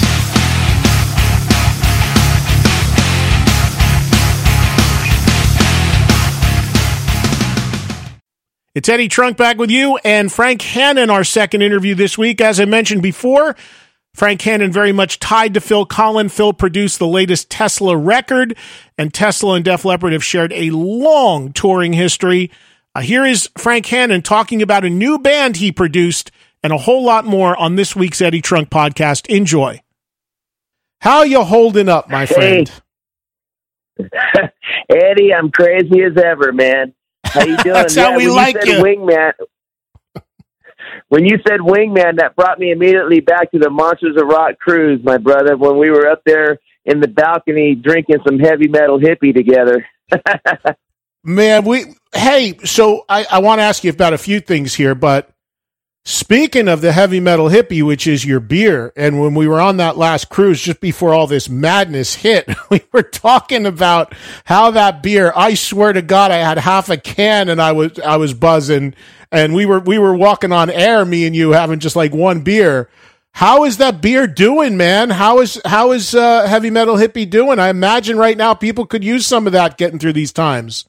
It's Eddie Trunk back with you, and Frank Hannon, our second interview this week. As I mentioned before, Frank Hannon very much tied to Phil Collen. Phil produced the latest Tesla record, and Tesla and Def Leppard have shared a long touring history. Here is Frank Hannon talking about a new band he produced and a whole lot more on this week's Eddie Trunk Podcast. Enjoy. How you holding up, my friend? Hey. Eddie, I'm crazy as ever, man. How you doing? That's how we like you. Wingman, when you said Wingman, that brought me immediately back to the Monsters of Rock cruise, my brother, when we were up there in the balcony drinking some heavy metal hippie together. Man, so I want to ask you about a few things here, but Speaking of the Heavy Metal Hippie, which is your beer, and when we were on that last cruise, just before all this madness hit, we were talking about how that beer, I swear to God, I had half a can and I was buzzing, and we were walking on air, me and you, having just like one beer. How is that beer doing, man? How is Heavy Metal Hippie doing? I imagine right now people could use some of that getting through these times.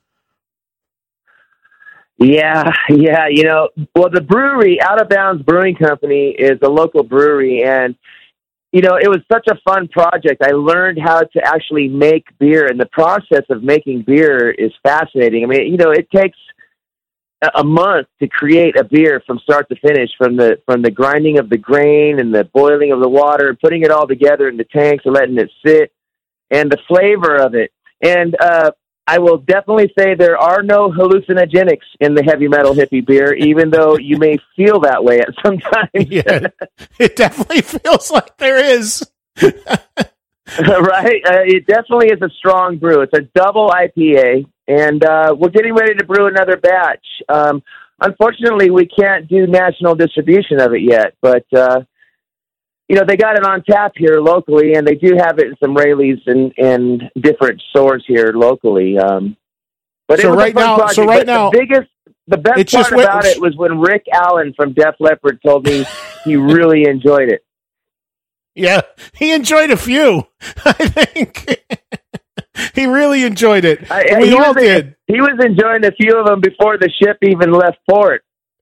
Yeah. Well, the brewery, Out of Bounds Brewing Company, is a local brewery, and it was such a fun project. I learned how to actually make beer, and the process of making beer is fascinating. I mean, it takes a month to create a beer from start to finish, from the grinding of the grain and the boiling of the water, putting it all together in the tanks and letting it sit, and the flavor of it. And I will definitely say there are no hallucinogenics in the Heavy Metal Hippie beer, even though you may feel that way at some time. Yeah, it definitely feels like there is. Right? It definitely is a strong brew. It's a double IPA, and we're getting ready to brew another batch. Unfortunately, we can't do national distribution of it yet, but they got it on tap here locally, and they do have it in some Rayleighs and different stores here locally. But so it was right a fun now, project. so right now, the best part about it was when Rick Allen from Def Leppard told me he really enjoyed it. Yeah, he enjoyed a few, I think. He really enjoyed it. We all did. He was enjoying a few of them before the ship even left port.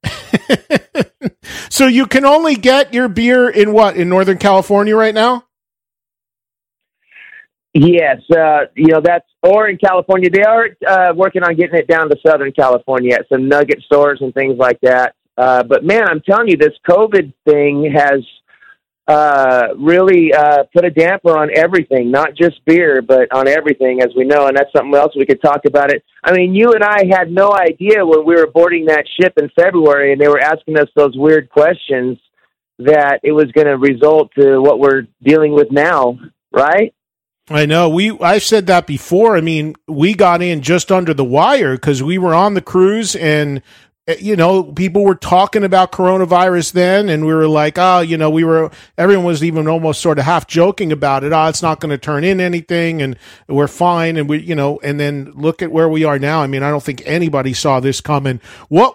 So you can only get your beer in Northern California right now? Yes, or in California. They are working on getting it down to Southern California at some nugget stores and things like that. But man, I'm telling you, this COVID thing has really put a damper on everything, not just beer, but on everything, as we know, and that's something else we could talk about it. I mean, you and I had no idea when we were boarding that ship in February and they were asking us those weird questions that it was going to result to what we're dealing with now, right? I know. I said that before. I mean, we got in just under the wire because we were on the cruise and people were talking about coronavirus then, and we were like, everyone was even almost sort of half joking about it. It's not going to turn in anything and we're fine. And and then look at where we are now. I mean, I don't think anybody saw this coming. We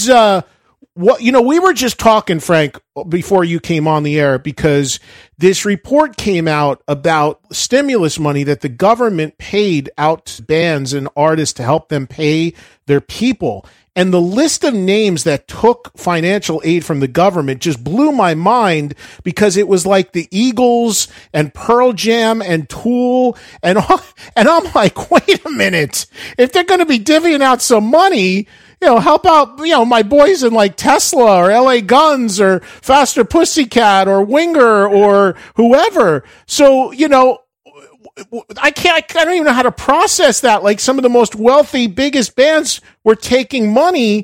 were just talking, Frank, before you came on the air, because this report came out about stimulus money that the government paid out to bands and artists to help them pay their people. And the list of names that took financial aid from the government just blew my mind, because it was like the Eagles and Pearl Jam and Tool and I'm like, wait a minute, if they're going to be divvying out some money, help out, my boys in like Tesla or LA Guns or Faster Pussycat or Winger or whoever. So, I don't even know how to process that. Like, some of the most wealthy, biggest bands were taking money.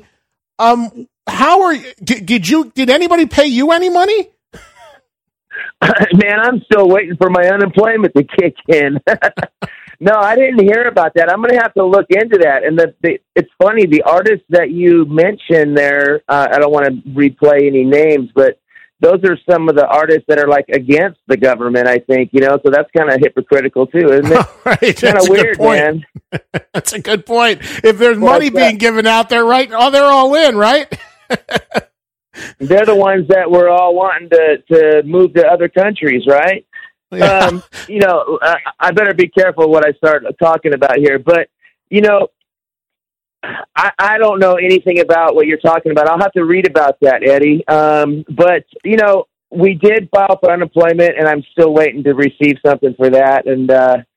Did anybody pay you any money? Man, I'm still waiting for my unemployment to kick in. No, I didn't hear about that. I'm going to have to look into that. And it's funny, the artists that you mentioned there, I don't want to replay any names, but those are some of the artists that are like against the government, I think, so that's kind of hypocritical too, isn't it? Right. Kind of weird, man. That's a good point. If there's money being given out there, right? Oh, they're all in, right? They're the ones that we're all wanting to move to other countries, right? Yeah. I better be careful what I start talking about here, but, I don't know anything about what you're talking about. I'll have to read about that, Eddie. But, we did file for unemployment, and I'm still waiting to receive something for that. And,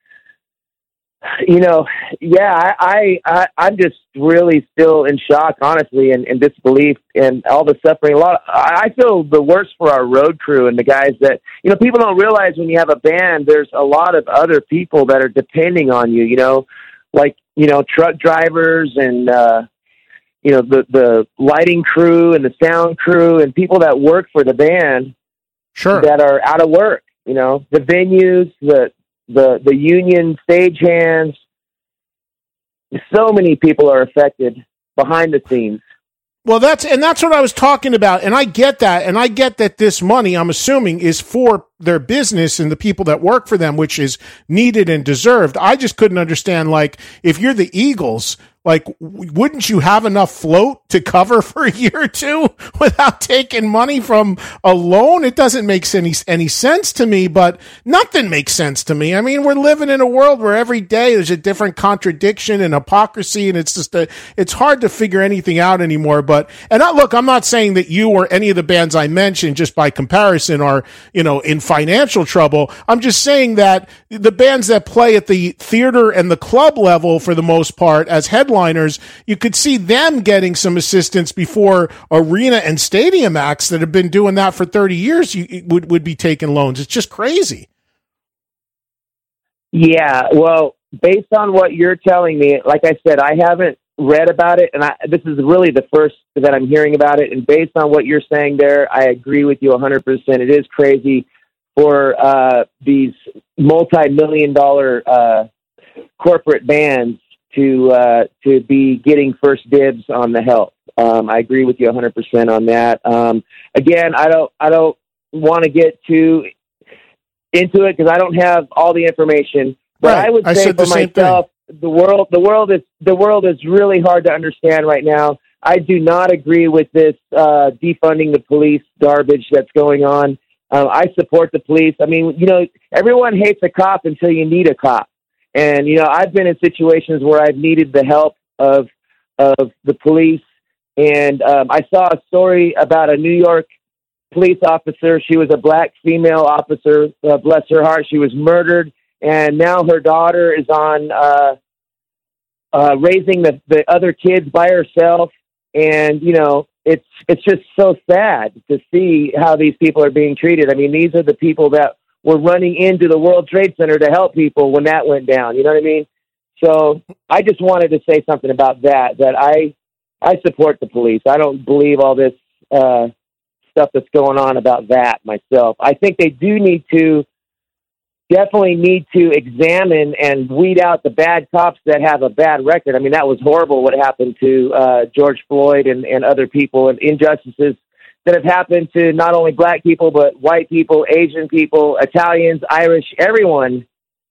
I'm just really still in shock, honestly, and disbelief and all the suffering. I feel the worst for our road crew and the guys that, people don't realize when you have a band, there's a lot of other people that are depending on you, like, truck drivers and, the lighting crew and the sound crew and people that work for the band. Sure. That are out of work, the venues, the union stagehands. So many people are affected behind the scenes. Well, that's what I was talking about, and I get that, and I get that this money, I'm assuming, is for their business and the people that work for them, which is needed and deserved. I just couldn't understand, like, if you're the Eagles, like, wouldn't you have enough float to cover for a year or two without taking money from a loan? It doesn't make any sense to me, but nothing makes sense to me. I mean, we're living in a world where every day there's a different contradiction and hypocrisy, and it's just it's hard to figure anything out anymore. I'm not saying that you or any of the bands I mentioned, just by comparison, are, in financial trouble. I'm just saying that the bands that play at the theater and the club level, for the most part, as headliners, you could see them getting some assistance before arena and stadium acts that have been doing that for 30 years would be taking loans. It's just crazy. Yeah, well, based on what you're telling me, like I said, I haven't read about it, and this is really the first that I'm hearing about it, and based on what you're saying there, I agree with you 100%. It is crazy for these multi-million-dollar corporate bands to be getting first dibs on the help. I agree with you 100% on that. Again, I don't want to get too into it because I don't have all the information. But right. I would say for myself, the world is really hard to understand right now. I do not agree with this defunding the police garbage that's going on. I support the police. I mean, everyone hates a cop until you need a cop. And, I've been in situations where I've needed the help of the police. And I saw a story about a New York police officer. She was a black female officer, bless her heart. She was murdered. And now her daughter is on raising the other kids by herself. And, it's just so sad to see how these people are being treated. I mean, these are the people that were running into the World Trade Center to help people when that went down. You know what I mean? So I just wanted to say something about that I support the police. I don't believe all this stuff that's going on about that myself. I think they do definitely need to examine and weed out the bad cops that have a bad record. I mean, that was horrible what happened to George Floyd and other people, and injustices that have happened to not only black people, but white people, Asian people, Italians, Irish, everyone,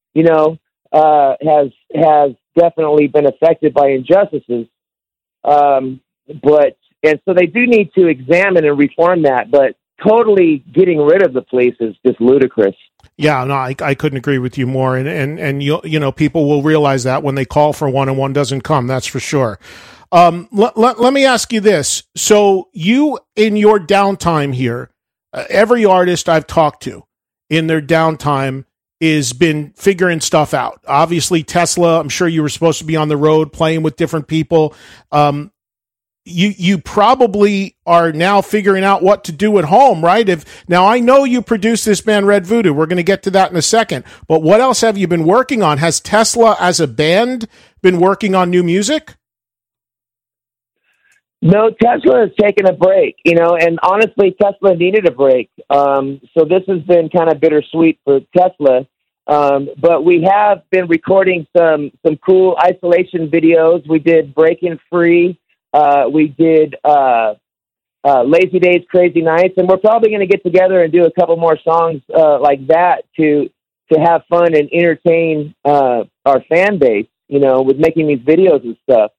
has definitely been affected by injustices. And so they do need to examine and reform that, but totally getting rid of the police is just ludicrous. Yeah, no, I couldn't agree with you more. And people will realize that when they call for one and one doesn't come. That's for sure. Let me ask you this. So you, in your downtime here, every artist I've talked to in their downtime is been figuring stuff out. Obviously Tesla, I'm sure you were supposed to be on the road playing with different people. You probably are now figuring out what to do at home, right? Now I know you produced this band Red Voodoo. We're going to get to that in a second. But what else have you been working on? Has Tesla as a band been working on new music? No, Tesla has taken a break, and honestly, Tesla needed a break. So this has been kind of bittersweet for Tesla. But we have been recording some cool isolation videos. We did Breaking Free. We did Lazy Days, Crazy Nights, and we're probably going to get together and do a couple more songs like that to have fun and entertain our fan base, with making these videos and stuff.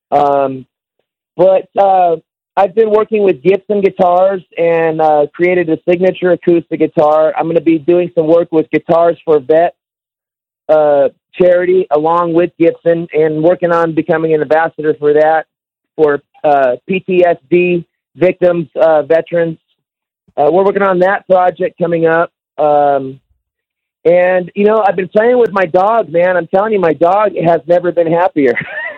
But I've been working with Gibson guitars and created a signature acoustic guitar. I'm going to be doing some work with Guitars for Vets charity along with Gibson, and working on becoming an ambassador for that, for PTSD victims, veterans. We're working on that project coming up. And, I've been playing with my dog, man. I'm telling you, my dog has never been happier.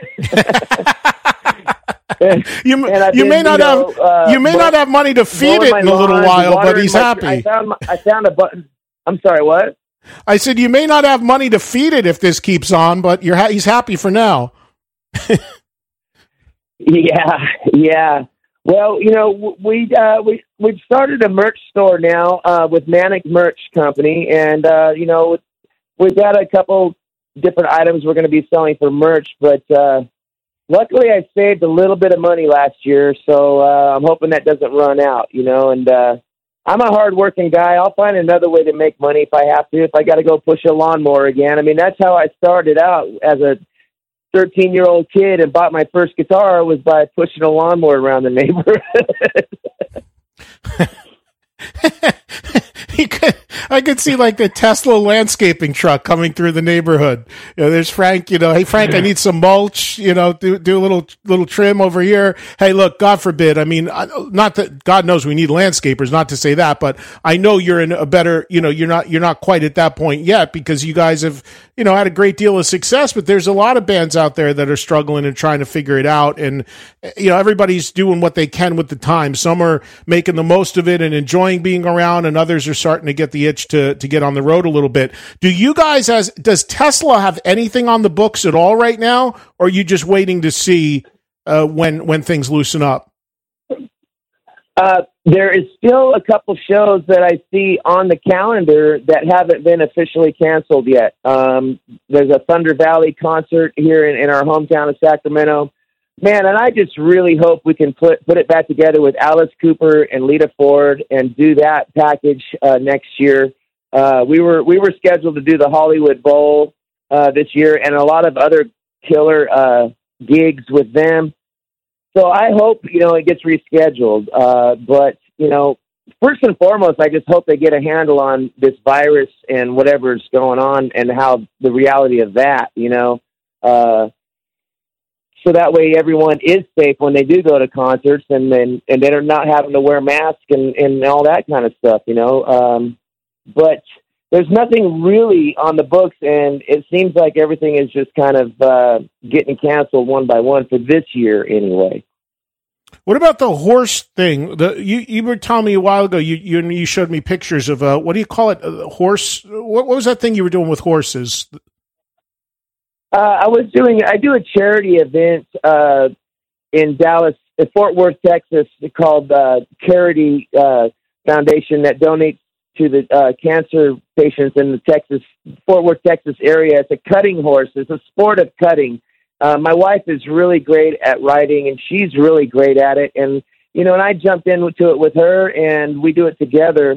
You may not have money to feed it in a little while, but he's happy. I found a button. I'm sorry, what? I said you may not have money to feed it if this keeps on, but he's happy for now. Yeah. Well, we've started a merch store now with Manic Merch Company, and we've got a couple different items we're going to be selling for merch, but luckily I saved a little bit of money last year, so I'm hoping that doesn't run out, you know, and I'm a hard-working guy. I'll find another way to make money if I have to, if I got to go push a lawnmower again. I mean, that's how I started out as a 13-year-old kid and bought my first guitar was by pushing a lawnmower around the neighborhood. I could see like the Tesla landscaping truck coming through the neighborhood. You know, there's Frank, you know, hey Frank, I need some mulch, you know, do a little trim over here. Hey, look, God forbid. I mean, not that God knows we need landscapers, not to say that, but I know you're in a better, you know, you're not quite at that point yet because you guys have, you know, had a great deal of success, but there's a lot of bands out there that are struggling and trying to figure it out. And, you know, everybody's doing what they can with the time. Some are making the most of it and enjoying being around, and others are starting to get the itch to get on the road a little bit. Do you guys, does Tesla have anything on the books at all right now, or are you just waiting to see when things loosen up? There is still a couple shows that I see on the calendar that haven't been officially canceled yet. There's a Thunder Valley concert here in our hometown of Sacramento. Man, and I just really hope we can put it back together with Alice Cooper and Lita Ford and do that package next year. We were scheduled to do the Hollywood Bowl this year and a lot of other killer gigs with them. So I hope, you know, it gets rescheduled. But, you know, first and foremost, I just hope they get a handle on this virus and whatever's going on and how the reality of that, you know. So that way everyone is safe when they do go to concerts and they're not having to wear masks and all that kind of stuff, you know. But there's nothing really on the books, and it seems like everything is just kind of getting canceled one by one for this year anyway. What about the horse thing? You were telling me a while ago, you showed me pictures of, what do you call it, horse? What was that thing you were doing with horses? I do a charity event in Dallas, Fort Worth, Texas, called Charity Foundation that donates to the cancer patients in the Fort Worth, Texas area. It's a cutting horse. It's a sport of cutting. My wife is really great at riding, and she's really great at it. And, you know, and I jumped into it with her, and we do it together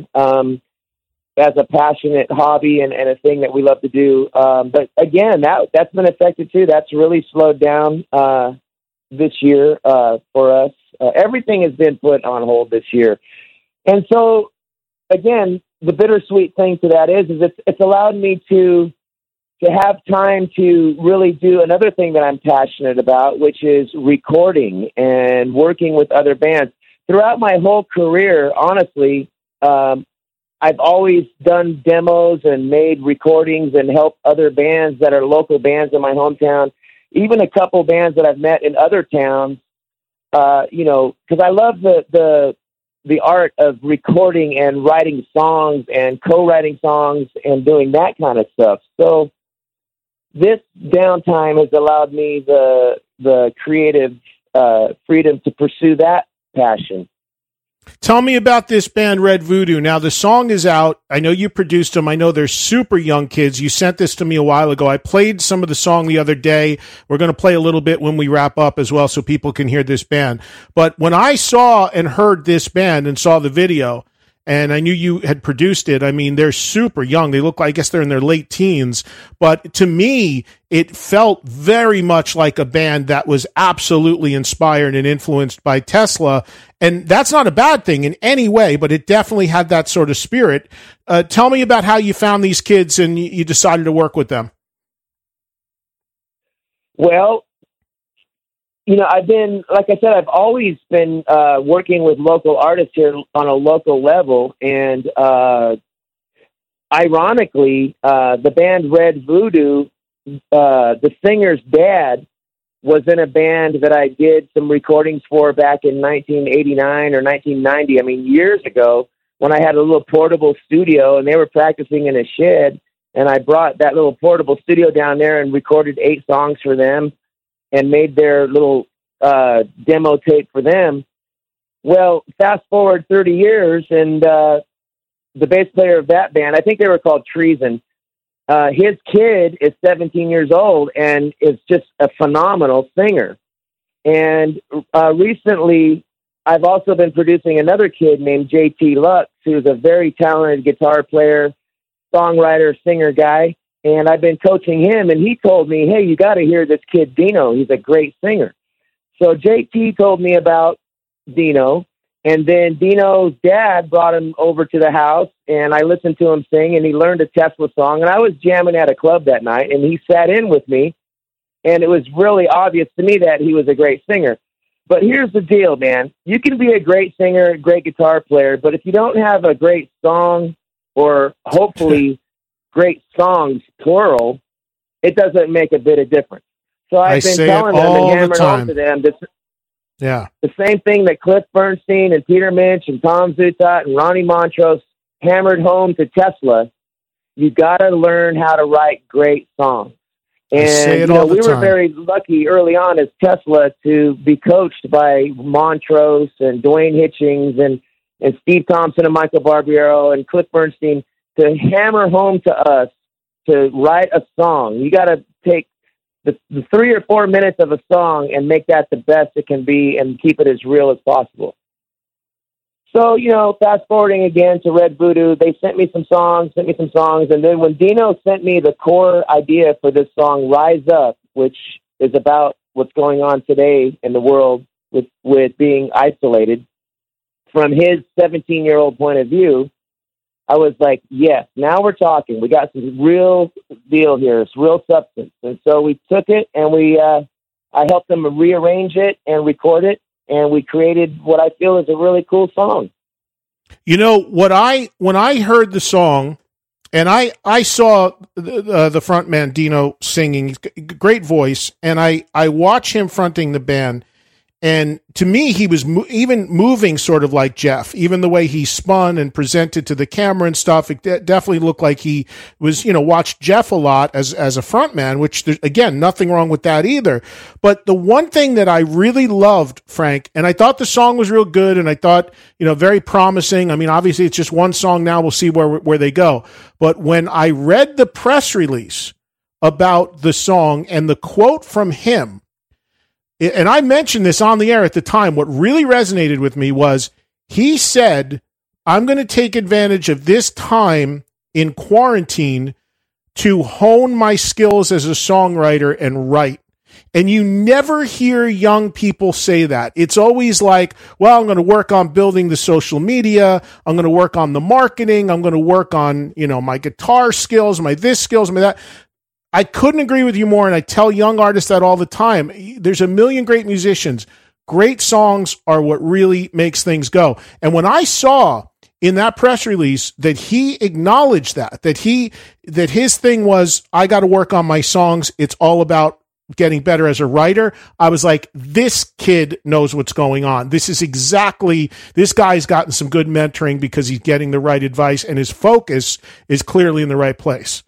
as a passionate hobby and a thing that we love to do. But, again, that's been affected, too. That's really slowed down this year for us. Everything has been put on hold this year. And so, again, the bittersweet thing to that is it's allowed me to have time to really do another thing that I'm passionate about, which is recording and working with other bands. Throughout my whole career, honestly, I've always done demos and made recordings and helped other bands that are local bands in my hometown, even a couple bands that I've met in other towns, you know, because I love the art of recording and writing songs and co-writing songs and doing that kind of stuff. So this downtime has allowed me the creative freedom to pursue that passion. Tell me about this band, Red Voodoo. Now, the song is out. I know you produced them. I know they're super young kids. You sent this to me a while ago. I played some of the song the other day. We're going to play a little bit when we wrap up as well so people can hear this band. But when I saw and heard this band and saw the video, and I knew you had produced it, I mean, they're super young. They look like, I guess they're in their late teens. But to me, it felt very much like a band that was absolutely inspired and influenced by Tesla. And that's not a bad thing in any way, but it definitely had that sort of spirit. Tell me about how you found these kids and you decided to work with them. Well, you know, like I said, I've always been working with local artists here on a local level. And ironically, the band Red Voodoo, the singer's dad was in a band that I did some recordings for back in 1989 or 1990. I mean, years ago, when I had a little portable studio and they were practicing in a shed. And I brought that little portable studio down there and recorded 8 songs for them and made their little demo tape for them. Well, fast forward 30 years, and the bass player of that band, I think they were called Treason, his kid is 17 years old and is just a phenomenal singer. And recently, I've also been producing another kid named JT Lux, who's a very talented guitar player, songwriter, singer guy. And I've been coaching him, and he told me, hey, you got to hear this kid Dino. He's a great singer. So JT told me about Dino, and then Dino's dad brought him over to the house, and I listened to him sing, and he learned a Tesla song, and I was jamming at a club that night, and he sat in with me, and it was really obvious to me that he was a great singer. But here's the deal, man. You can be a great singer, a great guitar player, but if you don't have a great song, or hopefully great songs, plural, it doesn't make a bit of difference. So I've been telling them and hammering home to them the same thing that Cliff Bernstein and Peter Minch and Tom Zutaut and Ronnie Montrose hammered home to Tesla. You got to learn how to write great songs. And we were very lucky early on as Tesla to be coached by Montrose and Dwayne Hitchings and Steve Thompson and Michael Barbiero and Cliff Bernstein to hammer home to us to write a song. You got to take the 3 or 4 minutes of a song and make that the best it can be and keep it as real as possible. So, fast forwarding again to Red Voodoo, they sent me some songs, and then when Dino sent me the core idea for this song, Rise Up, which is about what's going on today in the world with being isolated, from his 17-year-old point of view, I was like, yes, now we're talking. We got some real deal here. It's real substance. And so we took it and I helped them rearrange it and record it. And we created what I feel is a really cool song. When I heard the song and I saw the front man, Dino, singing, he's got great voice. And I watch him fronting the band. And to me, he was even moving sort of like Jeff, even the way he spun and presented to the camera and stuff. It definitely looked like he was, watched Jeff a lot as a frontman, which again, nothing wrong with that either. But the one thing that I really loved, Frank, and I thought the song was real good and I thought, very promising. I mean, obviously it's just one song now. We'll see where they go. But when I read the press release about the song and the quote from him, and I mentioned this on the air at the time, what really resonated with me was he said, I'm going to take advantage of this time in quarantine to hone my skills as a songwriter and write. And you never hear young people say that. It's always like, well, I'm going to work on building the social media. I'm going to work on the marketing. I'm going to work on, my guitar skills, my this skills, my that. I couldn't agree with you more, and I tell young artists that all the time. There's a million great musicians. Great songs are what really makes things go. And when I saw in that press release that he acknowledged that his thing was, I got to work on my songs. It's all about getting better as a writer. I was like, this kid knows what's going on. This guy's gotten some good mentoring because he's getting the right advice, and his focus is clearly in the right place.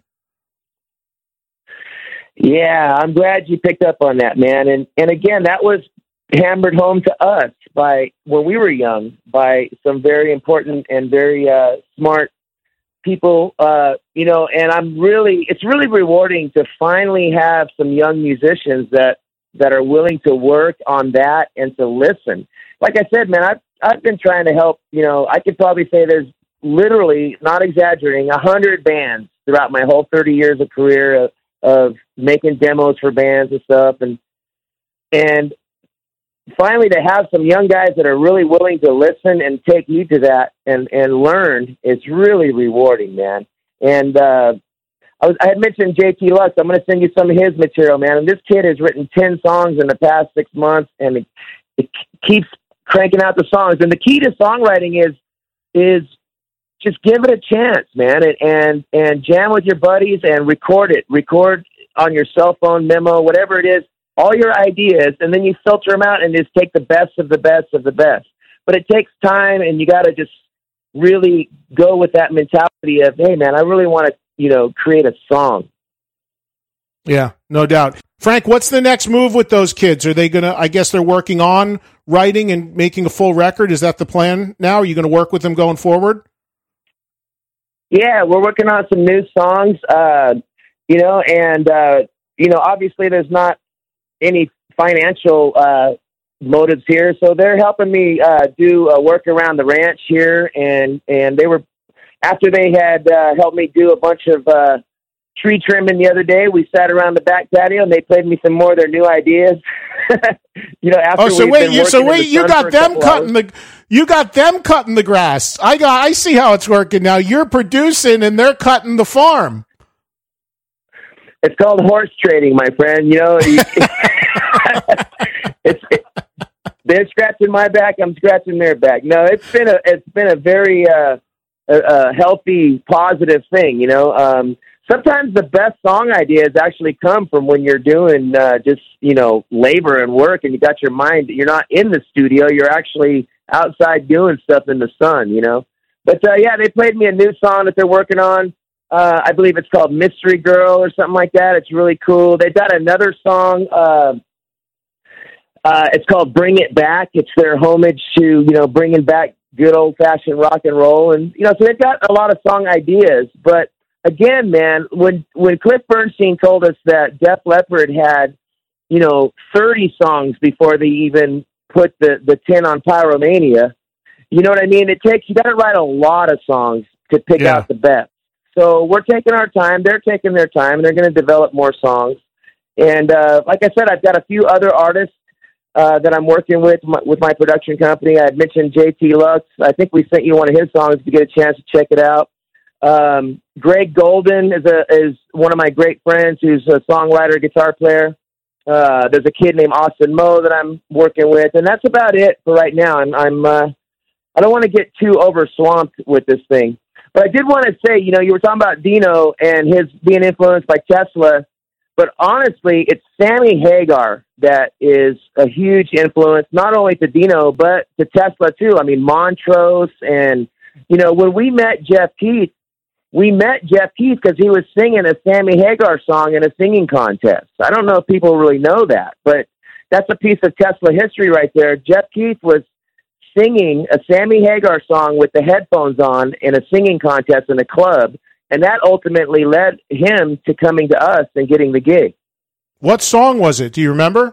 Yeah, I'm glad you picked up on that, man. And again, that was hammered home to us when we were young by some very important and very smart people, and it's really rewarding to finally have some young musicians that are willing to work on that and to listen. Like I said, man, I've been trying to help, I could probably say there's literally, not exaggerating, 100 bands throughout my whole 30 years of career of making demos for bands and stuff. And finally to have some young guys that are really willing to listen and take heed to that and learn, it's really rewarding, man. And I had mentioned JT Lux. I'm going to send you some of his material, man. And this kid has written 10 songs in the past 6 months, and it keeps cranking out the songs. And the key to songwriting is just give it a chance, man, and jam with your buddies and record it. Record on your cell phone, memo, whatever it is, all your ideas, and then you filter them out and just take the best of the best of the best. But it takes time, and you got to just really go with that mentality of, hey, man, I really want to, create a song. Yeah, no doubt. Frank, what's the next move with those kids? Are they going to, I guess they're working on writing and making a full record. Is that the plan now? Are you going to work with them going forward? Yeah, we're working on some new songs, obviously there's not any financial motives here. So they're helping me do work around the ranch here, and they were, after they had helped me do a bunch of tree trimming the other day, we sat around the back patio and they played me some more of their new ideas. After you got them cutting the grass. I see how it's working now. You're producing and they're cutting the farm. It's called horse trading, my friend. They're scratching my back, I'm scratching their back. No, it's been a very healthy, positive thing. Sometimes the best song ideas actually come from when you're doing just labor and work, and you got your mind. You're not in the studio; you're actually outside doing stuff in the sun. But they played me a new song that they're working on. I believe it's called Mystery Girl or something like that. It's really cool. They've got another song. It's called Bring It Back. It's their homage to, bringing back good old-fashioned rock and roll. And, so they've got a lot of song ideas. But, again, man, when Cliff Bernstein told us that Def Leppard had, 30 songs before they even put the 10 on Pyromania, you know what I mean? You got to write a lot of songs to pick out the best. So we're taking our time. They're taking their time, and they're going to develop more songs. And like I said, I've got a few other artists that I'm working with my production company. I had mentioned JT Lux. I think we sent you one of his songs to get a chance to check it out. Greg Golden is one of my great friends who's a songwriter, guitar player. There's a kid named Austin Moe that I'm working with, and that's about it for right now. I don't want to get too overswamped with this thing. But I did want to say, you were talking about Dino and his being influenced by Tesla, but honestly, it's Sammy Hagar that is a huge influence, not only to Dino, but to Tesla too. I mean, Montrose, and, when we met Jeff Keith because he was singing a Sammy Hagar song in a singing contest. I don't know if people really know that, but that's a piece of Tesla history right there. Jeff Keith was singing a Sammy Hagar song with the headphones on in a singing contest in a club, and that ultimately led him to coming to us and getting the gig. What song was it? Do you remember?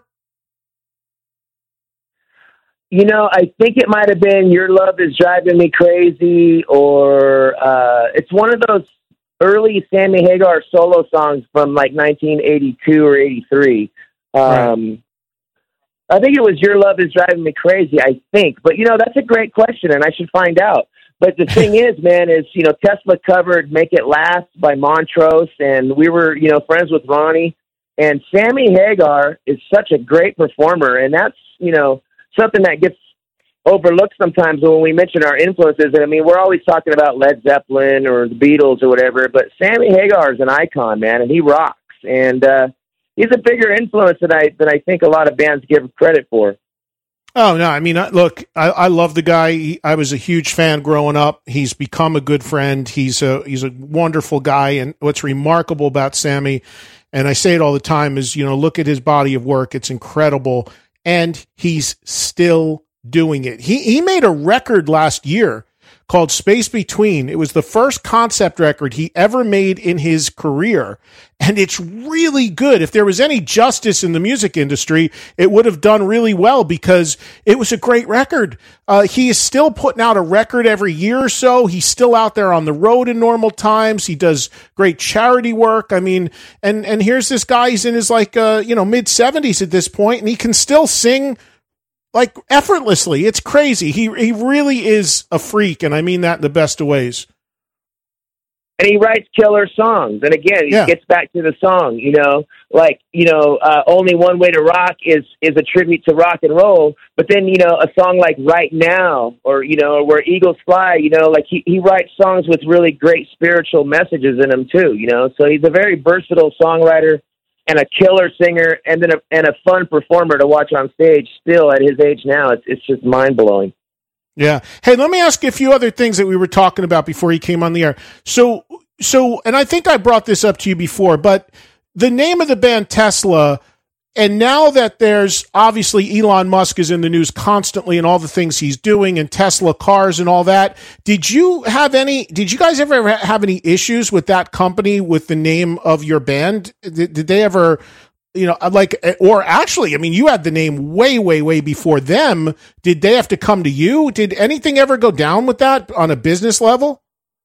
I think it might have been Your Love Is Driving Me Crazy, or it's one of those early Sammy Hagar solo songs from like 1982 or 83. Right. I think it was Your Love Is Driving Me Crazy, I think. But, that's a great question, and I should find out. But the thing is, man, Tesla covered Make It Last by Montrose, and we were, friends with Ronnie. And Sammy Hagar is such a great performer, and that's, something that gets overlooked sometimes when we mention our influences. And, we're always talking about Led Zeppelin or the Beatles or whatever, but Sammy Hagar is an icon, man, and he rocks. And he's a bigger influence than I think a lot of bands give credit for. Oh, no, look, I love the guy. I was a huge fan growing up. He's become a good friend. He's a wonderful guy. And what's remarkable about Sammy, and I say it all the time, is, look at his body of work. It's incredible. And he's still doing it. He made a record last year called Space Between. It was the first concept record he ever made in his career. And it's really good. If there was any justice in the music industry, it would have done really well because it was a great record. He is still putting out a record every year or so. He's still out there on the road in normal times. He does great charity work. And here's this guy, he's in his mid 70s at this point, and he can still sing like effortlessly. It's crazy. He really is a freak, and I mean that in the best of ways. And he writes killer songs. And again, he gets back to the song, Only One Way to Rock is a tribute to rock and roll. But then, a song like Right Now or, Where Eagles Fly, he writes songs with really great spiritual messages in them too, So he's a very versatile songwriter and a killer singer, and then a fun performer to watch on stage still at his age now. It's just mind-blowing. Yeah. Hey, let me ask you a few other things that we were talking about before you came on the air. So, and I think I brought this up to you before, but the name of the band Tesla, and now that there's obviously Elon Musk is in the news constantly and all the things he's doing and Tesla cars and all that. Did you guys ever have any issues with that company with the name of your band? Did they ever or actually, I mean, you had the name way, way, way before them. Did they have to come to you? Did anything ever go down with that on a business level?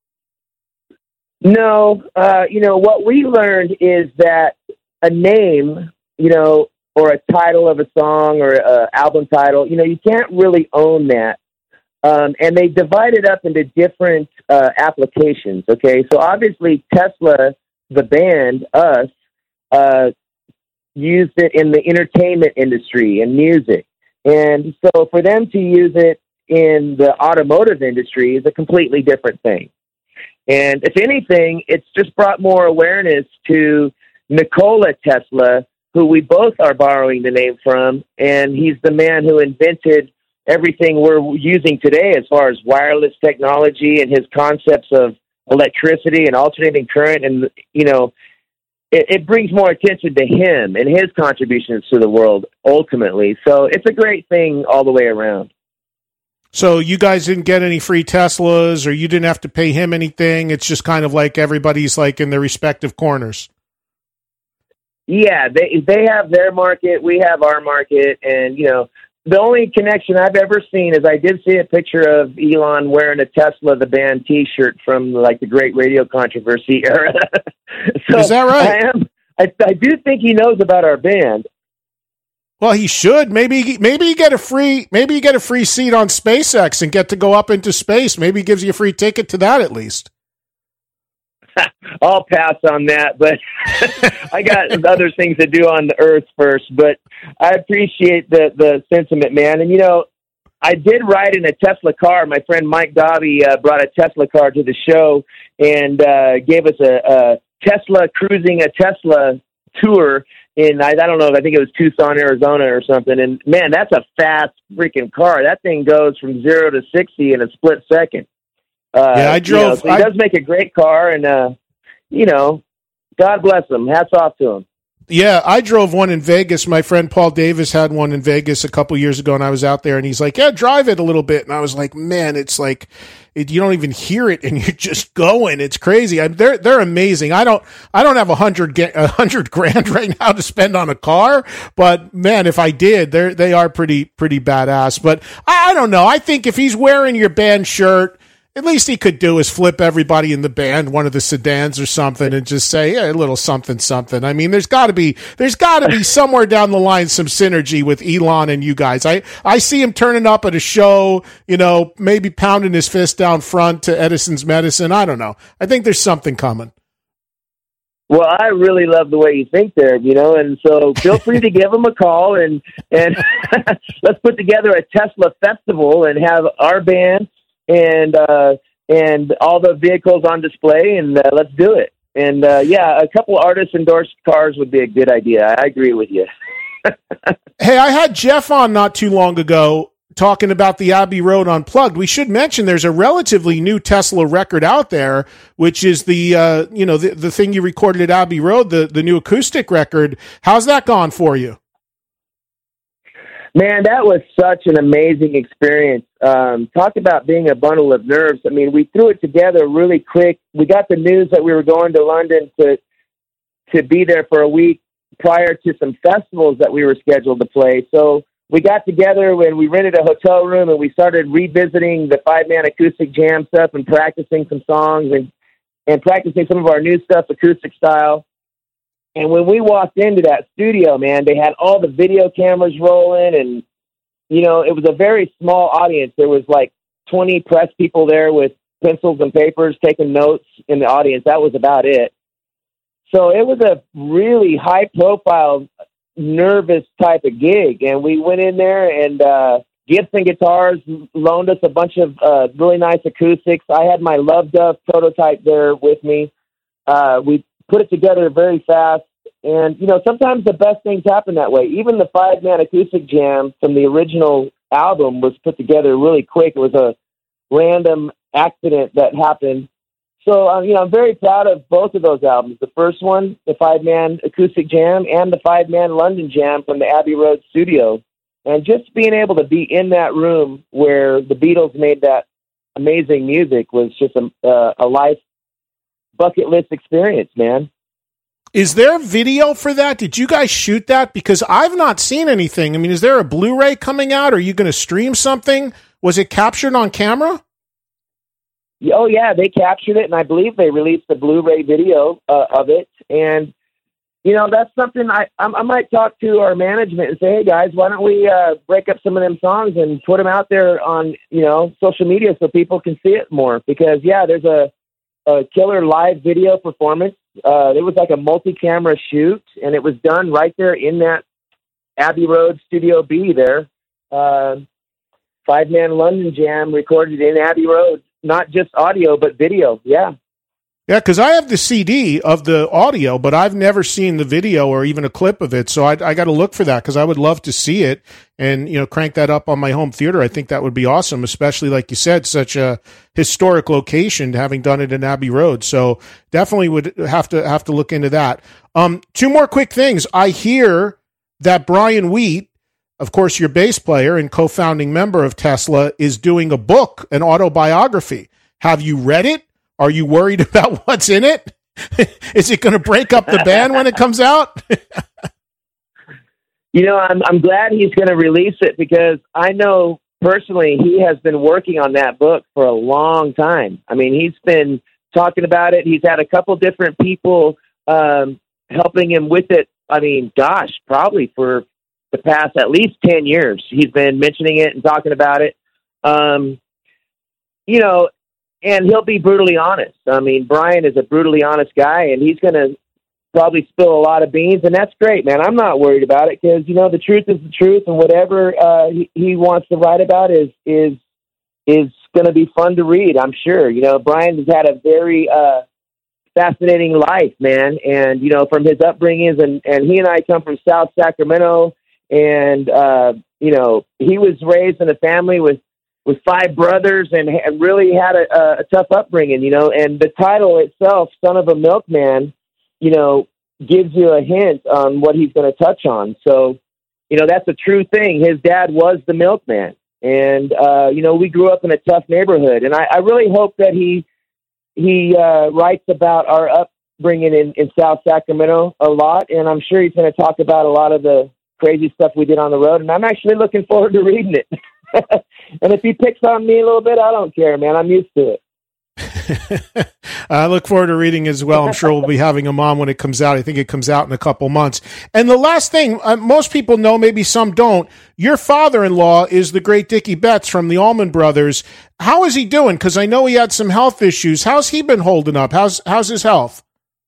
No. What we learned is that a name, or a title of a song or an album title, you can't really own that. And they divide it up into different applications, okay? So obviously Tesla, the band, us, used it in the entertainment industry and music. And so for them to use it in the automotive industry is a completely different thing. And if anything, it's just brought more awareness to Nikola Tesla, who we both are borrowing the name from, and he's the man who invented everything we're using today as far as wireless technology and his concepts of electricity and alternating current. And, it brings more attention to him and his contributions to the world ultimately. So it's a great thing all the way around. So you guys didn't get any free Teslas, or you didn't have to pay him anything. It's just kind of like everybody's like in their respective corners. Yeah, they have their market, we have our market, and the only connection I've ever seen is I did see a picture of Elon wearing a Tesla the band T-shirt from like the Great Radio Controversy era. So is that right? I do think he knows about our band. Well, he should. Maybe you get a free seat on SpaceX and get to go up into space. Maybe he gives you a free ticket to that at least. I'll pass on that, but I got other things to do on the Earth first. But I appreciate the sentiment, man. And I did ride in a Tesla car. My friend Mike Dobby brought a Tesla car to the show and gave us a Tesla cruising a Tesla tour in, I don't know, I think it was Tucson, Arizona or something. And man, that's a fast freaking car. That thing goes from 0 to 60 in a split second. I drove. So he does make a great car, and God bless him. Hats off to him. Yeah, I drove one in Vegas. My friend Paul Davis had one in Vegas a couple years ago, and I was out there, and he's like, "Yeah, drive it a little bit." And I was like, "Man, it's like you don't even hear it, and you're just going. It's crazy. They're amazing. I don't have $100 grand right now to spend on a car, but man, if I did, they are pretty badass. But I don't know. I think if he's wearing your band shirt, at least he could do is flip everybody in the band one of the sedans or something and just say, a little something. I mean, there's got to be somewhere down the line some synergy with Elon and you guys. I see him turning up at a show, maybe pounding his fist down front to Edison's Medicine. I don't know. I think there's something coming. Well, I really love the way you think there, and so feel free to give him a call and let's put together a Tesla festival and have our band and all the vehicles on display, and let's do it. And a couple artists endorsed cars would be a good idea. I agree with you. Hey, I had Jeff on not too long ago talking about the Abbey Road Unplugged. We should mention there's a relatively new Tesla record out there, which is the thing you recorded at Abbey Road, the new acoustic record. How's that gone for you? Man, that was such an amazing experience. Talk about being a bundle of nerves. I mean, we threw it together really quick. We got the news that we were going to London to be there for a week prior to some festivals that we were scheduled to play. So we got together when we rented a hotel room and we started revisiting the 5-man acoustic jam stuff and practicing some songs and practicing some of our new stuff acoustic style. And when we walked into that studio, man, they had all the video cameras rolling and, it was a very small audience. There was like 20 press people there with pencils and papers taking notes in the audience. That was about it. So it was a really high profile, nervous type of gig. And we went in there and Gibson Guitars loaned us a bunch of really nice acoustics. I had my Love Dove prototype there with me. We put it together very fast. And, sometimes the best things happen that way. Even the 5-man acoustic jam from the original album was put together really quick. It was a random accident that happened. So, I'm very proud of both of those albums. The first one, the 5-man acoustic jam, and the 5-man London jam from the Abbey Road studio. And just being able to be in that room where the Beatles made that amazing music was just a life bucket list experience, man. Is there video for that? Did you guys shoot that? Because I've not seen anything. I mean, is there a Blu-ray coming out? Are you going to stream something? Was it captured on camera? Oh, yeah, they captured it, and I believe they released the Blu-ray video of it. And, you know, that's something I might talk to our management and say, hey, guys, why don't we break up some of them songs and put them out there on, you know, social media so people can see it more? Because, yeah, there's a killer live video performance. It was like a multi-camera shoot, and it was done right there in that Abbey Road Studio B there. 5-man London Jam recorded in Abbey Road. Not just audio, but video. Yeah. Yeah, because I have the CD of the audio, but I've never seen the video or even a clip of it. So I got to look for that because I would love to see it and, you know, crank that up on my home theater. I think that would be awesome, especially, like you said, such a historic location, having done it in Abbey Road. So definitely would have to look into that. Two more quick things. I hear that Brian Wheat, of course, your bass player and co-founding member of Tesla, is doing a book, an autobiography. Have you read it? Are you worried about what's in it? Is it going to break up the band when it comes out? You know, I'm glad he's going to release it because I know personally he has been working on that book for a long time. I mean, he's been talking about it. He's had a couple different people helping him with it. I mean, gosh, probably for the past at least 10 years. He's been mentioning it and talking about it. You know, and he'll be brutally honest. I mean, Brian is a brutally honest guy, and he's going to probably spill a lot of beans, and that's great, man. I'm not worried about it because, you know, the truth is the truth, and whatever he wants to write about is going to be fun to read, I'm sure. You know, Brian has had a very fascinating life, man, and, you know, from his upbringings, and he and I come from South Sacramento, and, you know, he was raised in a family with 5 brothers and really had a tough upbringing, you know, and the title itself, Son of a Milkman, you know, gives you a hint on what he's going to touch on. So, you know, that's a true thing. His dad was the milkman. And, you know, we grew up in a tough neighborhood. And I really hope that he writes about our upbringing in South Sacramento a lot. And I'm sure he's going to talk about a lot of the crazy stuff we did on the road. And I'm actually looking forward to reading it. And if he picks on me a little bit, I don't care, man. I'm used to it. I look forward to reading as well. I'm sure we'll be having him on when it comes out. I think it comes out in a couple months. And the last thing, most people know, maybe some don't, your father-in-law is the great Dickie Betts from the Allman Brothers. How is he doing? Because I know he had some health issues. How's he been holding up? How's his health?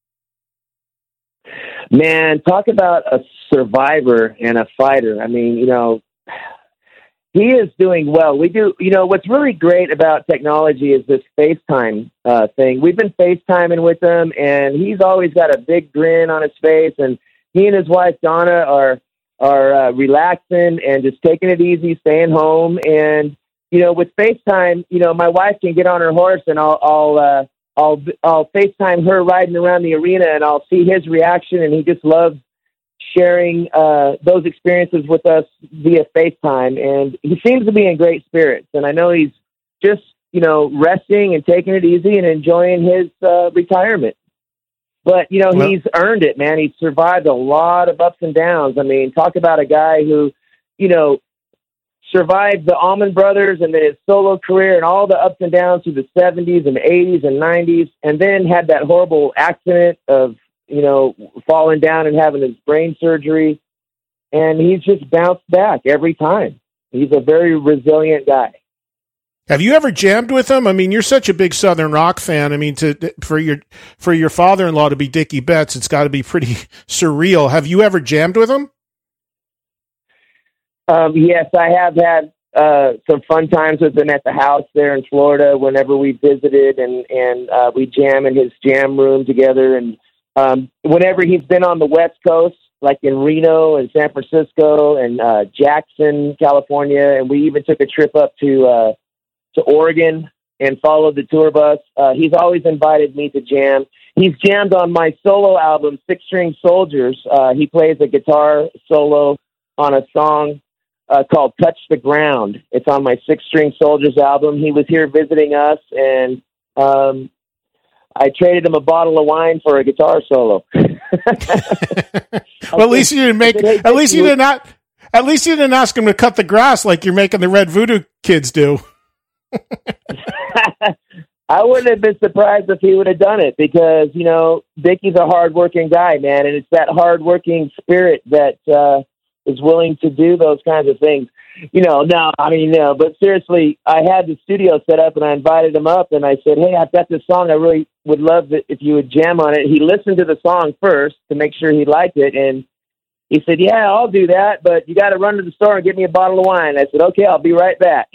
Man, talk about a survivor and a fighter. I mean, you know, he is doing well. We do, you know, what's really great about technology is this FaceTime thing. We've been FaceTiming with him, and he's always got a big grin on his face. And he and his wife Donna are relaxing and just taking it easy, staying home. And you know, with FaceTime, you know, my wife can get on her horse, and I'll FaceTime her riding around the arena, and I'll see his reaction, and he just loves sharing those experiences with us via FaceTime, and he seems to be in great spirits. And I know he's just, you know, resting and taking it easy and enjoying his retirement. But, you know, he's earned it, man. He's survived a lot of ups and downs. I mean, talk about a guy who, you know, survived the Allman Brothers and then his solo career and all the ups and downs through the 70s and 80s and 90s, and then had that horrible accident of, you know, falling down and having his brain surgery. And he's just bounced back every time. He's a very resilient guy. Have you ever jammed with him? I mean, you're such a big Southern rock fan. I mean, for your father-in-law to be Dickie Betts, it's got to be pretty surreal. Have you ever jammed with him? Yes, I have had some fun times with him at the house there in Florida whenever we visited, and we jam in his jam room together. And whenever he's been on the West Coast, like in Reno and San Francisco and Jackson, California, and we even took a trip up to Oregon and followed the tour bus. He's always invited me to jam. He's jammed on my solo album, Six String Soldiers. He plays a guitar solo on a song called Touch the Ground. It's on my Six String Soldiers album. He was here visiting us, and I traded him a bottle of wine for a guitar solo. Well, at least you didn't make. At least you did not. At least you didn't ask him to cut the grass like you're making the Red Voodoo kids do. I wouldn't have been surprised if he would have done it because, you know, Dickie's a hardworking guy, man, and it's that hardworking spirit that is willing to do those kinds of things. You know, no, I mean, no, but seriously, I had the studio set up and I invited him up and I said, hey, I've got this song. I really would love it if you would jam on it. He listened to the song first to make sure he liked it, and he said, yeah, I'll do that, but you got to run to the store and get me a bottle of wine. I said, okay, I'll be right back.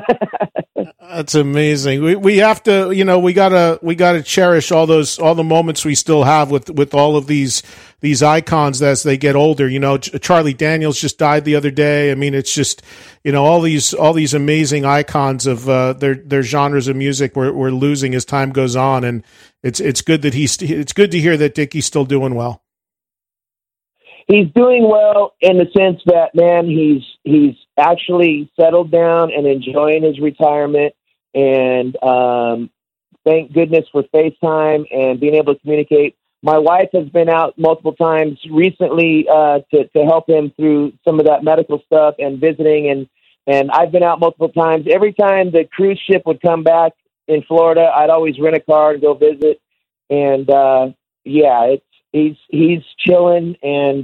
That's amazing. We have to, you know, we gotta cherish all the moments we still have with all of these icons as they get older. You know, Charlie Daniels just died the other day. I mean, it's just, you know, all these amazing icons of their genres of music we're losing as time goes on, and it's good that it's good to hear that Dickie's still doing well. He's doing well in the sense that, man, he's actually settled down and enjoying his retirement, and thank goodness for FaceTime and being able to communicate. My wife has been out multiple times recently to help him through some of that medical stuff and visiting, and I've been out multiple times. Every time the cruise ship would come back in Florida, I'd always rent a car and go visit, and yeah, He's chilling, and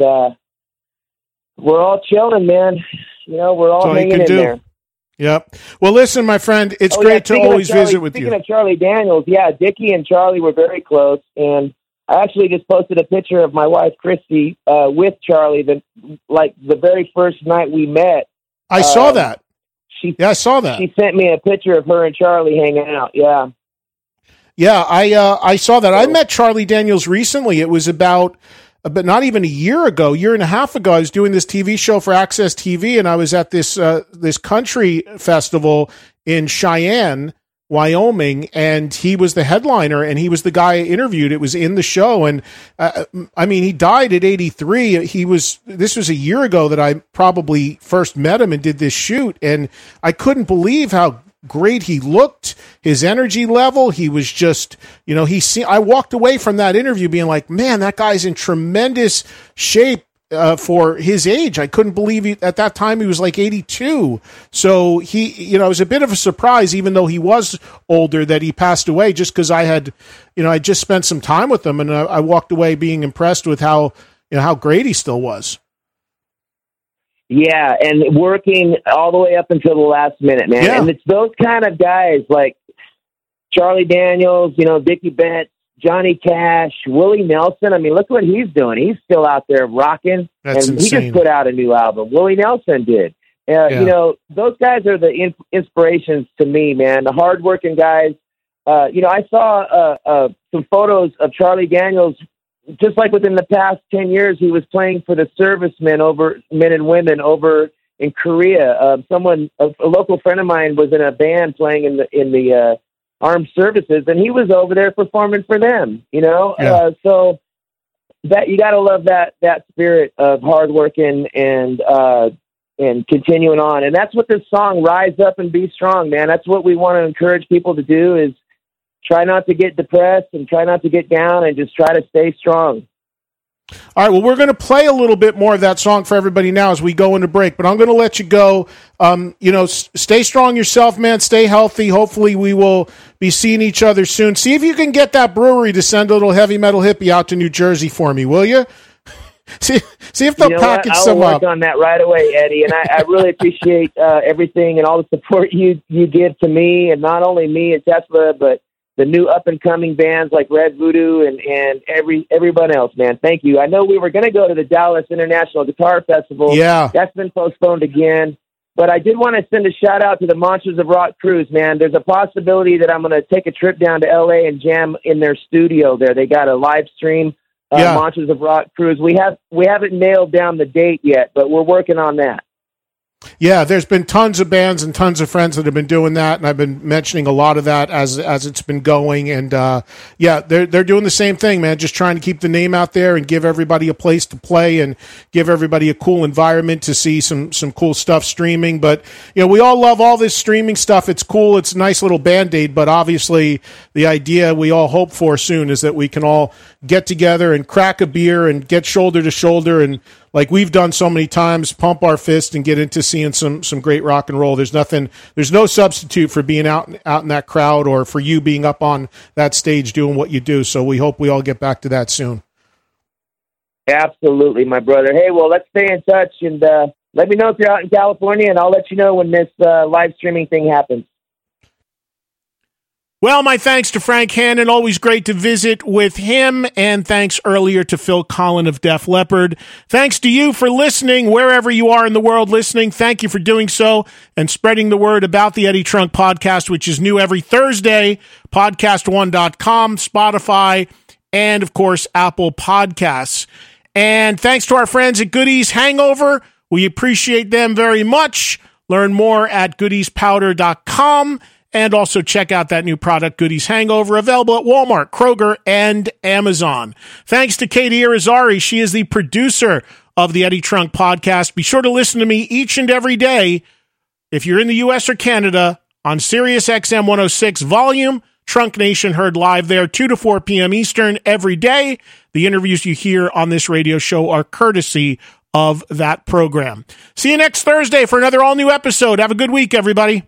we're all chilling, man. You know, we're all hanging in there. Yep. Well, listen, my friend, it's great to always visit with you. Speaking of Charlie Daniels, yeah, Dickie and Charlie were very close, and I actually just posted a picture of my wife, Christy, with Charlie, the very first night we met. I saw that. I saw that. She sent me a picture of her and Charlie hanging out, yeah. Yeah, I saw that. I met Charlie Daniels recently. It was about not even a year and a half ago. I was doing this TV show for Access TV, and I was at this country festival in Cheyenne, Wyoming, and he was the headliner, and he was the guy I interviewed. It was in the show, and I mean, he died at 83. This was a year ago that I probably first met him and did this shoot, and I couldn't believe how great he looked, his energy level. He was just, you know, I walked away from that interview being like, man, that guy's in tremendous shape for his age. I couldn't believe at that time he was like 82. So he, you know, it was a bit of a surprise, even though he was older, that he passed away, just because I just spent some time with him, and I walked away being impressed with how great he still was. Yeah, and working all the way up until the last minute, man. Yeah. And it's those kind of guys like Charlie Daniels, you know, Dickie Betts, Johnny Cash, Willie Nelson. I mean, look what he's doing. He's still out there rocking. That's and insane. He just put out a new album. Willie Nelson did. Yeah. You know, those guys are the inspirations to me, man. The hardworking guys. You know, I saw some photos of Charlie Daniels. Just like within the past 10 years, he was playing for the servicemen men and women over in Korea. A local friend of mine was in a band playing in the armed services, and he was over there performing for them, you know? Yeah. So that you got to love that spirit of hard working and continuing on. And that's what this song, Rise Up and Be Strong, man. That's what we want to encourage people to do, is try not to get depressed and try not to get down and just try to stay strong. All right, well, we're going to play a little bit more of that song for everybody now as we go into break, but I'm going to let you go. You know, stay strong yourself, man. Stay healthy. Hopefully we will be seeing each other soon. See if you can get that brewery to send a little Heavy Metal Hippie out to New Jersey for me, will you? See if they'll package some up. I'll work on that right away, Eddie, and I really appreciate everything and all the support you give to me, and not only me and Tesla, but the new up-and-coming bands like Red Voodoo and everyone else, man. Thank you. I know we were going to go to the Dallas International Guitar Festival. Yeah. That's been postponed again. But I did want to send a shout-out to the Monsters of Rock cruise, man. There's a possibility that I'm going to take a trip down to L.A. and jam in their studio there. They got a live stream, Monsters of Rock cruise. We haven't nailed down the date yet, but we're working on that. Yeah, there's been tons of bands and tons of friends that have been doing that, and I've been mentioning a lot of that as it's been going. And yeah, they're doing the same thing, man. Just trying to keep the name out there and give everybody a place to play and give everybody a cool environment to see some cool stuff streaming. But you know, we all love all this streaming stuff. It's cool. It's a nice little Band-Aid. But obviously, the idea we all hope for soon is that we can all get together and crack a beer and get shoulder to shoulder and, like we've done so many times, pump our fist and get into seeing some great rock and roll. There's no substitute for being out in that crowd or for you being up on that stage doing what you do. So we hope we all get back to that soon. Absolutely, my brother. Hey, well, let's stay in touch and let me know if you're out in California, and I'll let you know when this live streaming thing happens. Well, my thanks to Frank Hannon. Always great to visit with him. And thanks earlier to Phil Collen of Def Leppard. Thanks to you for listening, wherever you are in the world listening. Thank you for doing so and spreading the word about the Eddie Trunk Podcast, which is new every Thursday, podcast1.com, Spotify, and, of course, Apple Podcasts. And thanks to our friends at Goodies Hangover. We appreciate them very much. Learn more at goodiespowder.com. And also check out that new product, Goodies Hangover, available at Walmart, Kroger, and Amazon. Thanks to Katie Irizarry. She is the producer of the Eddie Trunk Podcast. Be sure to listen to me each and every day, if you're in the U.S. or Canada, on Sirius XM 106 Volume. Trunk Nation heard live there, 2 to 4 p.m. Eastern every day. The interviews you hear on this radio show are courtesy of that program. See you next Thursday for another all-new episode. Have a good week, everybody.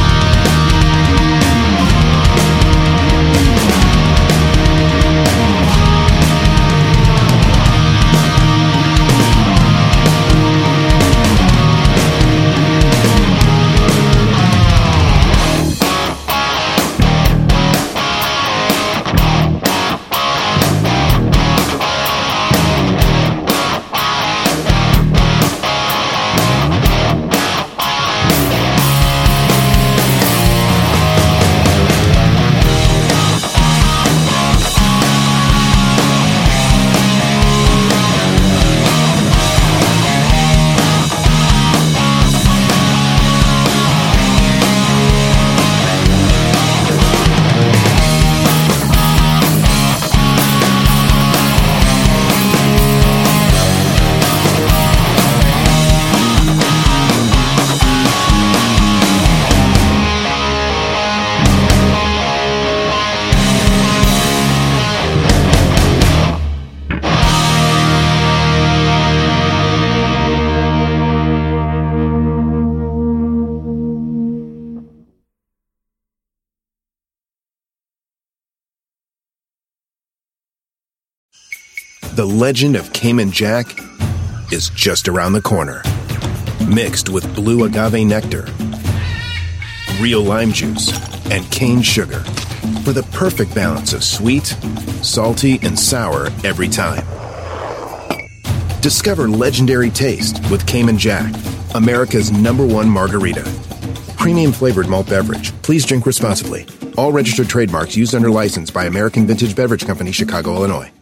The legend of Cayman Jack is just around the corner. Mixed with blue agave nectar, real lime juice, and cane sugar for the perfect balance of sweet, salty, and sour every time. Discover legendary taste with Cayman Jack, America's #1 margarita. Premium flavored malt beverage. Please drink responsibly. All registered trademarks used under license by American Vintage Beverage Company, Chicago, Illinois.